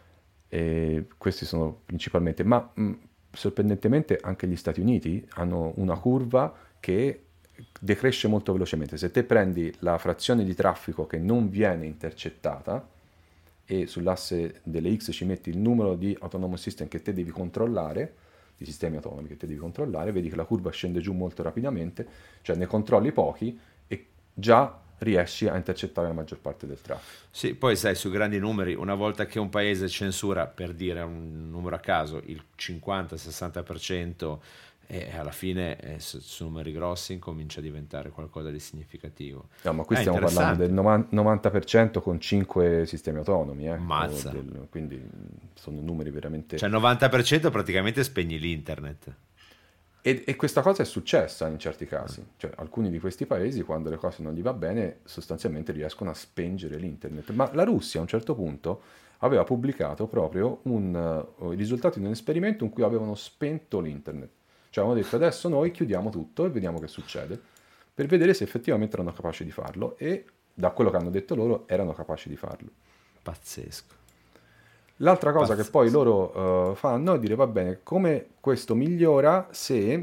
e questi sono principalmente, ma mh, sorprendentemente anche gli Stati Uniti hanno una curva che decresce molto velocemente. Se te prendi la frazione di traffico che non viene intercettata, e sull'asse delle X ci metti il numero di autonomous system che te devi controllare, di sistemi autonomi che te devi controllare, vedi che la curva scende giù molto rapidamente, cioè ne controlli pochi e già riesci a intercettare la maggior parte del traffico. Sì, poi sai, su grandi numeri, una volta che un paese censura, per dire un numero a caso, il cinquanta sessanta per cento, e alla fine eh, su, su numeri grossi incomincia a diventare qualcosa di significativo. No, ma qui ah, stiamo parlando del novanta per cento con cinque sistemi autonomi, eh, Mazza. Del, quindi sono numeri veramente... Cioè il novanta per cento praticamente spegni l'internet. E, e questa cosa è successa in certi casi, cioè alcuni di questi paesi quando le cose non gli va bene sostanzialmente riescono a spengere l'internet, ma la Russia a un certo punto aveva pubblicato proprio un, uh, i risultati di un esperimento in cui avevano spento l'internet. Cioè hanno detto adesso noi chiudiamo tutto e vediamo che succede, per vedere se effettivamente erano capaci di farlo, e da quello che hanno detto loro erano capaci di farlo. Pazzesco. L'altra cosa Pazzesco. che poi loro uh, fanno è dire va bene, come questo migliora se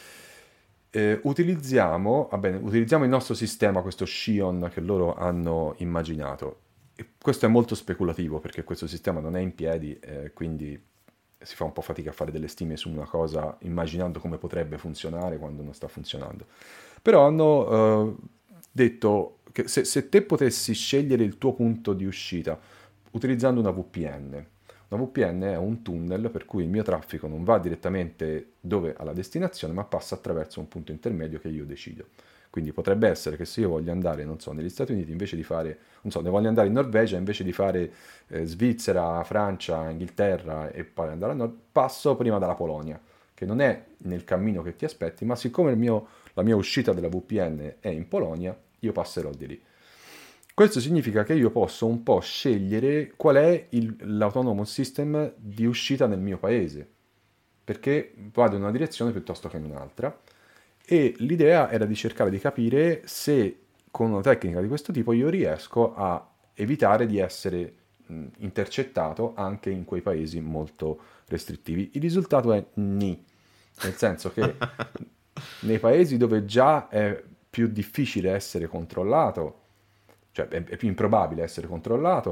eh, utilizziamo, va bene, utilizziamo il nostro sistema, questo Xion che loro hanno immaginato. E questo è molto speculativo perché questo sistema non è in piedi, eh, quindi si fa un po' fatica a fare delle stime su una cosa immaginando come potrebbe funzionare quando non sta funzionando. Però hanno uh, detto che se, se te potessi scegliere il tuo punto di uscita utilizzando una V P N, una V P N è un tunnel per cui il mio traffico non va direttamente dove alla destinazione, ma passa attraverso un punto intermedio che io decido. Quindi potrebbe essere che se io voglio andare, non so, negli Stati Uniti invece di fare, non so, ne voglio andare in Norvegia invece di fare eh, Svizzera, Francia, Inghilterra e poi andare a nord, passo prima dalla Polonia, che non è nel cammino che ti aspetti, ma siccome il mio, la mia uscita della V P N è in Polonia, io passerò di lì. Questo significa che io posso un po' scegliere qual è il, l'autonomous system di uscita nel mio paese, perché vado in una direzione piuttosto che in un'altra. E l'idea era di cercare di capire se con una tecnica di questo tipo io riesco a evitare di essere mh, intercettato anche in quei paesi molto restrittivi. Il risultato è ni, nel senso che nei paesi dove già è più difficile essere controllato, cioè è, è più improbabile essere controllato,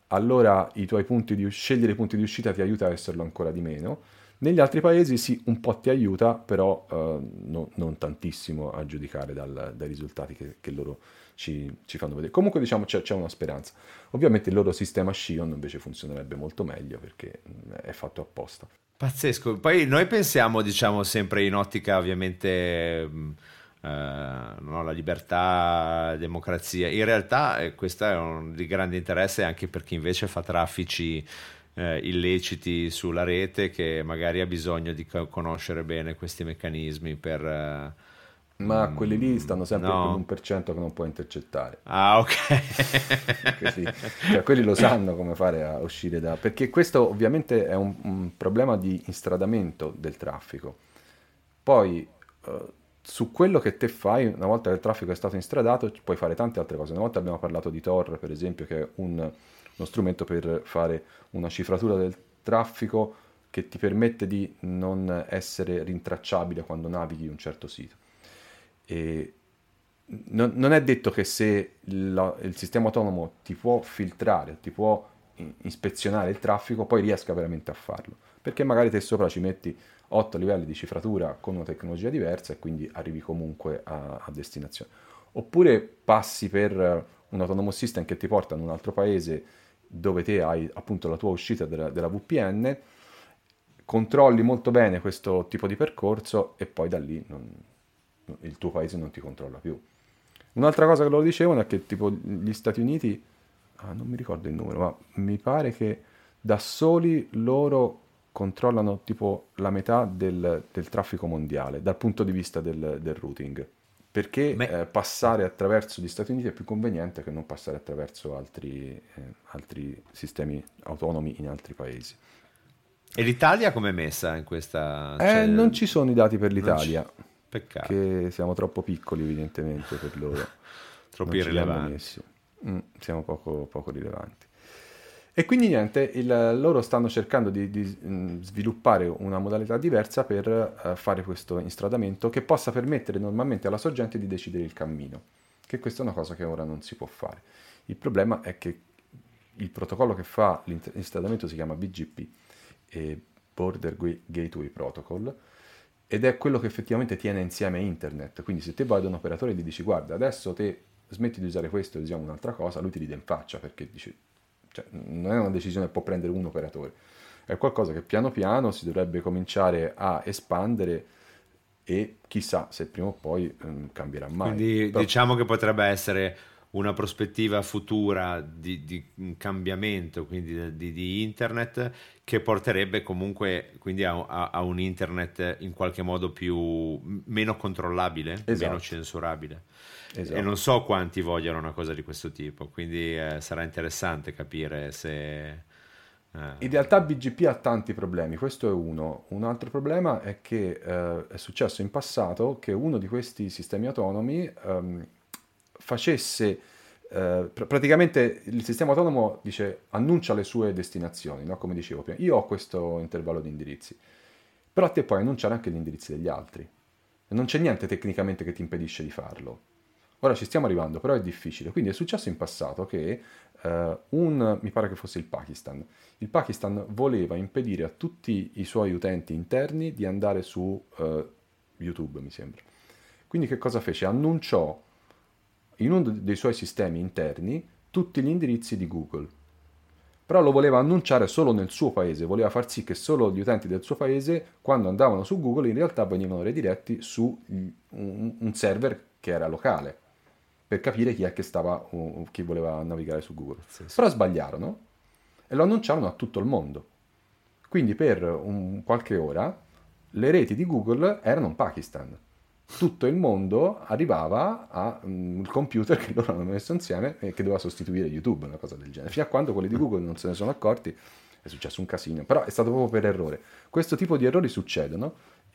allora i tuoi punti di, scegliere i punti di uscita ti aiuta a esserlo ancora di meno. Negli altri paesi sì, un po' ti aiuta, però eh, no, non tantissimo a giudicare dal, dai risultati che, che loro ci, ci fanno vedere. Comunque diciamo c'è, c'è una speranza. Ovviamente il loro sistema Shion invece funzionerebbe molto meglio perché mh, è fatto apposta. Pazzesco. Poi noi pensiamo, diciamo, sempre in ottica ovviamente mh, eh, no, la libertà, democrazia. In realtà eh, questo è un, di grande interesse anche per chi invece fa traffici eh, illeciti sulla rete, che magari ha bisogno di co- conoscere bene questi meccanismi per... Eh, Ma quelli lì stanno sempre no. in quell'uno per cento che non puoi intercettare. Ah, ok. Così. Cioè, quelli lo sanno come fare a uscire da... Perché questo ovviamente è un, un problema di instradamento del traffico. Poi, eh, su quello che te fai, una volta che il traffico è stato instradato, puoi fare tante altre cose. Una volta abbiamo parlato di Tor, per esempio, che è un, uno strumento per fare una cifratura del traffico che ti permette di non essere rintracciabile quando navighi un certo sito. E non, non è detto che se la, il sistema autonomo ti può filtrare, ti può in, ispezionare il traffico, poi riesca veramente a farlo, perché magari te sopra ci metti otto livelli di cifratura con una tecnologia diversa e quindi arrivi comunque a, a destinazione. Oppure passi per un autonomous system che ti porta in un altro paese dove te hai appunto la tua uscita della, della V P N, controlli molto bene questo tipo di percorso e poi da lì non, il tuo paese non ti controlla più. Un'altra cosa che loro dicevano è che tipo gli Stati Uniti, ah, non mi ricordo il numero, ma mi pare che da soli loro controllano tipo la metà del, del traffico mondiale dal punto di vista del, del routing, perché eh, passare attraverso gli Stati Uniti è più conveniente che non passare attraverso altri, eh, altri sistemi autonomi in altri paesi. E l'Italia com'è messa in questa... Eh, cioè... non ci sono i dati per l'Italia. Peccato. Che siamo troppo piccoli evidentemente per loro. Troppo irrilevanti. Mm, siamo poco, poco rilevanti. E quindi niente, il, loro stanno cercando di, di mh, sviluppare una modalità diversa per uh, fare questo instradamento che possa permettere normalmente alla sorgente di decidere il cammino, che questa è una cosa che ora non si può fare. Il problema è che il protocollo che fa l'instradamento si chiama B G P, eh, Border Gateway Protocol, ed è quello che effettivamente tiene insieme internet. Quindi se te vai da un operatore e gli dici guarda adesso te smetti di usare questo e usiamo un'altra cosa, lui ti ride in faccia perché dice, cioè, non è una decisione che può prendere un operatore, è qualcosa che piano piano si dovrebbe cominciare a espandere e chissà se prima o poi um, cambierà mai. Quindi Però... diciamo che potrebbe essere una prospettiva futura di, di un cambiamento quindi di, di internet che porterebbe comunque quindi a, a, a un internet in qualche modo più meno controllabile, esatto. meno censurabile. Esatto. E non so quanti vogliono una cosa di questo tipo, quindi eh, sarà interessante capire se... Eh... In realtà B G P ha tanti problemi, questo è uno. Un altro problema è che eh, è successo in passato che uno di questi sistemi autonomi um, facesse... Uh, pr- praticamente il sistema autonomo dice annuncia le sue destinazioni, no? Come dicevo prima, io ho questo intervallo di indirizzi, però a te puoi annunciare anche gli indirizzi degli altri e non c'è niente tecnicamente che ti impedisce di farlo. Ora ci stiamo arrivando, però è difficile. Quindi è successo in passato che uh, un, mi pare che fosse il Pakistan, il Pakistan voleva impedire a tutti i suoi utenti interni di andare su uh, YouTube, mi sembra. Quindi che cosa fece? Annunciò in uno dei suoi sistemi interni tutti gli indirizzi di Google, però lo voleva annunciare solo nel suo paese, voleva far sì che solo gli utenti del suo paese, quando andavano su Google, in realtà venivano rediretti su un, un server che era locale, per capire chi è che stava, uh, chi voleva navigare su Google. Sì, sì. Però sbagliarono e lo annunciarono a tutto il mondo. Quindi per un, qualche ora le reti di Google erano in Pakistan. Tutto il mondo arrivava al um, computer che loro hanno messo insieme e che doveva sostituire YouTube, una cosa del genere. Fino a quando quelli di Google non se ne sono accorti, è successo un casino. Però è stato proprio per errore. Questo tipo di errori succedono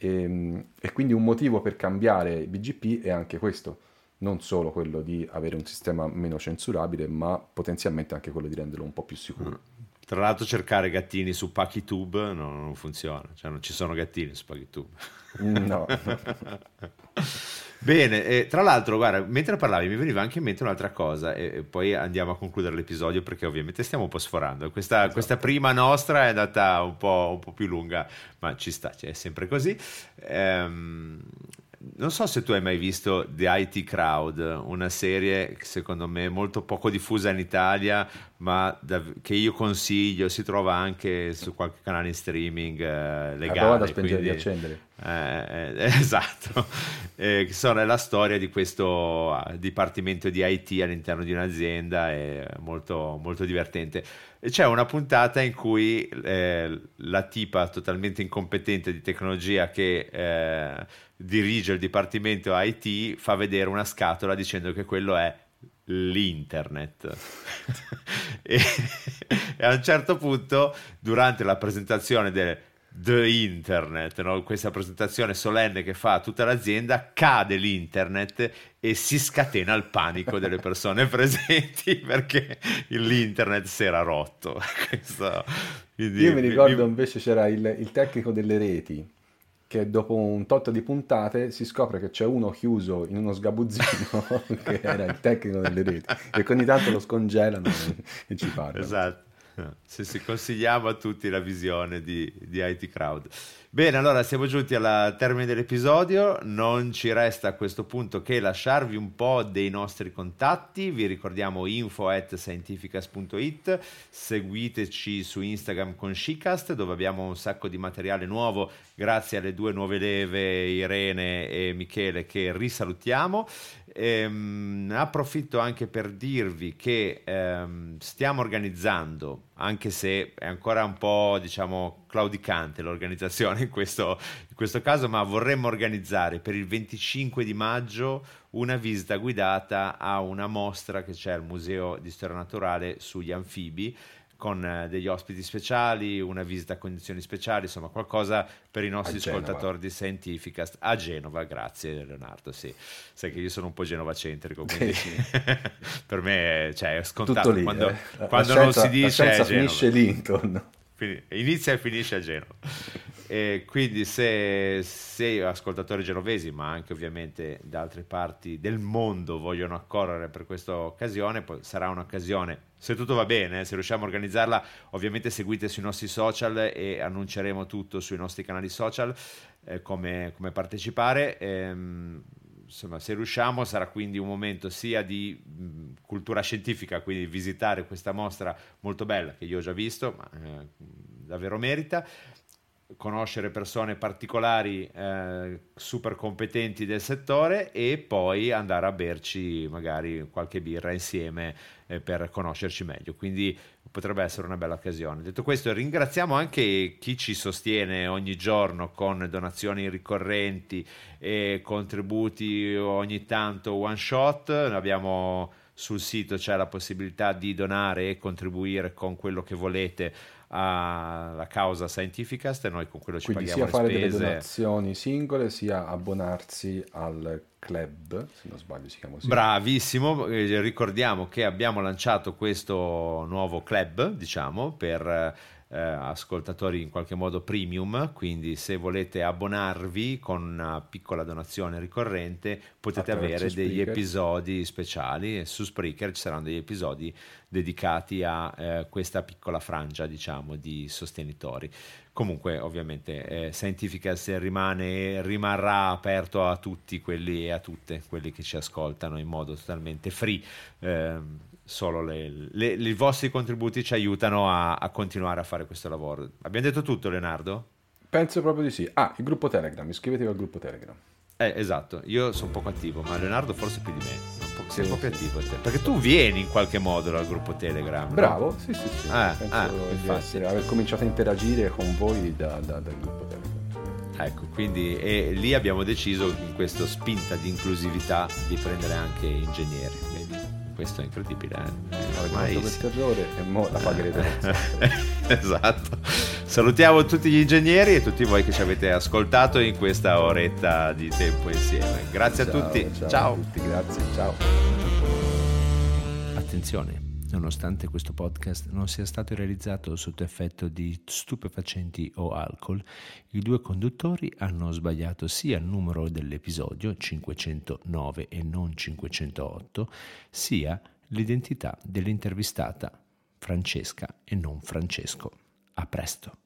e, e quindi un motivo per cambiare B G P è anche questo. Non solo quello di avere un sistema meno censurabile, ma potenzialmente anche quello di renderlo un po' più sicuro. Tra l'altro cercare gattini su PakiTube non, non funziona, cioè non ci sono gattini su PakiTube. No. Bene, eh, tra l'altro, guarda, mentre parlavi mi veniva anche in mente un'altra cosa e, e poi andiamo a concludere l'episodio perché ovviamente stiamo un po' sforando. Questa, esatto. questa prima nostra è andata un po', un po' più lunga, ma ci sta, cioè, è sempre così. Ehm, non so se tu hai mai visto The I T Crowd, una serie secondo me molto poco diffusa in Italia, ma da, che io consiglio, si trova anche su qualche canale in streaming eh, legale. Ha provato a spengere di accendere. Eh, eh, esatto, eh, che sono, è la storia di questo dipartimento di I T all'interno di un'azienda, è molto, molto divertente. E c'è una puntata in cui eh, la tipa totalmente incompetente di tecnologia che eh, dirige il dipartimento I T fa vedere una scatola dicendo che quello è l'internet. e, e a un certo punto, durante la presentazione del The Internet, no? Questa presentazione solenne che fa tutta l'azienda, cade l'internet e si scatena il panico delle persone presenti perché l'internet si era rotto. Questo, quindi, io mi ricordo mi... invece c'era il, il tecnico delle reti che dopo un tot di puntate si scopre che c'è uno chiuso in uno sgabuzzino che era il tecnico delle reti e ogni tanto lo scongelano e, e ci parlano. Esatto. Sì, sì, consigliamo a tutti la visione di, di I T Crowd. Bene, allora siamo giunti al termine dell'episodio, non ci resta a questo punto che lasciarvi un po' dei nostri contatti. Vi ricordiamo info at scientificas punto it, seguiteci su Instagram con Shecast, dove abbiamo un sacco di materiale nuovo grazie alle due nuove leve, Irene e Michele, che risalutiamo. Ehm, approfitto anche per dirvi che ehm, stiamo organizzando, anche se è ancora un po', diciamo, claudicante l'organizzazione in questo, in questo caso, ma vorremmo organizzare per il venticinque di maggio una visita guidata a una mostra che c'è al Museo di Storia Naturale sugli anfibi, con eh, degli ospiti speciali, una visita a condizioni speciali, insomma qualcosa per i nostri ascoltatori di Scientificast a Genova. Grazie Leonardo, sì, sai che io sono un po' genovacentrico, quindi sì, sì. per me cioè, è scontato lì, quando, eh. quando scienza, non si dice la scienza è Genova. finisce lì intorno. Inizia e finisce a Genova. E quindi se, se ascoltatori genovesi, ma anche ovviamente da altre parti del mondo, vogliono accorrere per questa occasione, poi sarà un'occasione, se tutto va bene, se riusciamo a organizzarla, ovviamente seguite sui nostri social e annunceremo tutto sui nostri canali social eh, come, come partecipare. Ehm, insomma, se riusciamo sarà quindi un momento sia di mh, cultura scientifica, quindi visitare questa mostra molto bella che io ho già visto, ma eh, davvero merita, conoscere persone particolari eh, super competenti del settore e poi andare a berci magari qualche birra insieme eh, per conoscerci meglio, quindi potrebbe essere una bella occasione. Detto questo, ringraziamo anche chi ci sostiene ogni giorno con donazioni ricorrenti e contributi ogni tanto one shot. Abbiamo sul sito c'è la possibilità di donare e contribuire con quello che volete alla causa Scientificast e noi con quello ci quindi paghiamo sia le fare spese. delle donazioni singole sia abbonarsi al club, se non sbaglio si chiama così. Bravissimo, eh, ricordiamo che abbiamo lanciato questo nuovo club, diciamo, per eh, ascoltatori in qualche modo premium, quindi se volete abbonarvi con una piccola donazione ricorrente potete avere degli Spreaker. episodi speciali e su Spreaker ci saranno degli episodi dedicati a eh, questa piccola frangia, diciamo, di sostenitori. Comunque ovviamente eh, Scientificast rimane rimarrà aperto a tutti quelli e a tutte quelli che ci ascoltano in modo totalmente free. Eh, solo le, le, le, i vostri contributi ci aiutano a, a continuare a fare questo lavoro. Abbiamo detto tutto, Leonardo? Penso proprio di sì. Ah, il gruppo Telegram, iscrivetevi al gruppo Telegram. Eh, esatto, io sono poco attivo, ma Leonardo forse più di me. Un po', sei sì, un po' più sì, attivo sì, te. sì, Perché sì, tu sì. vieni in qualche modo dal gruppo Telegram. Bravo, no? sì sì sì. Ah, Penso ah, di infatti. essere, aver cominciato a interagire con voi da, da, dal gruppo Telegram. Ecco, quindi e lì abbiamo deciso in questa spinta di inclusività di prendere anche ingegneri. Vedi? Questo è incredibile. Eh? Avete fatto questo errore e mo la pagherete. Esatto. Salutiamo tutti gli ingegneri e tutti voi che ci avete ascoltato in questa oretta di tempo insieme. Grazie ciao, a tutti. Ciao, ciao. a tutti, grazie, ciao. Attenzione. Nonostante questo podcast non sia stato realizzato sotto effetto di stupefacenti o alcol, i due conduttori hanno sbagliato sia il numero dell'episodio cinquecentonove e non cinquecentootto, sia l'identità dell'intervistata, Francesca e non Francesco. A presto.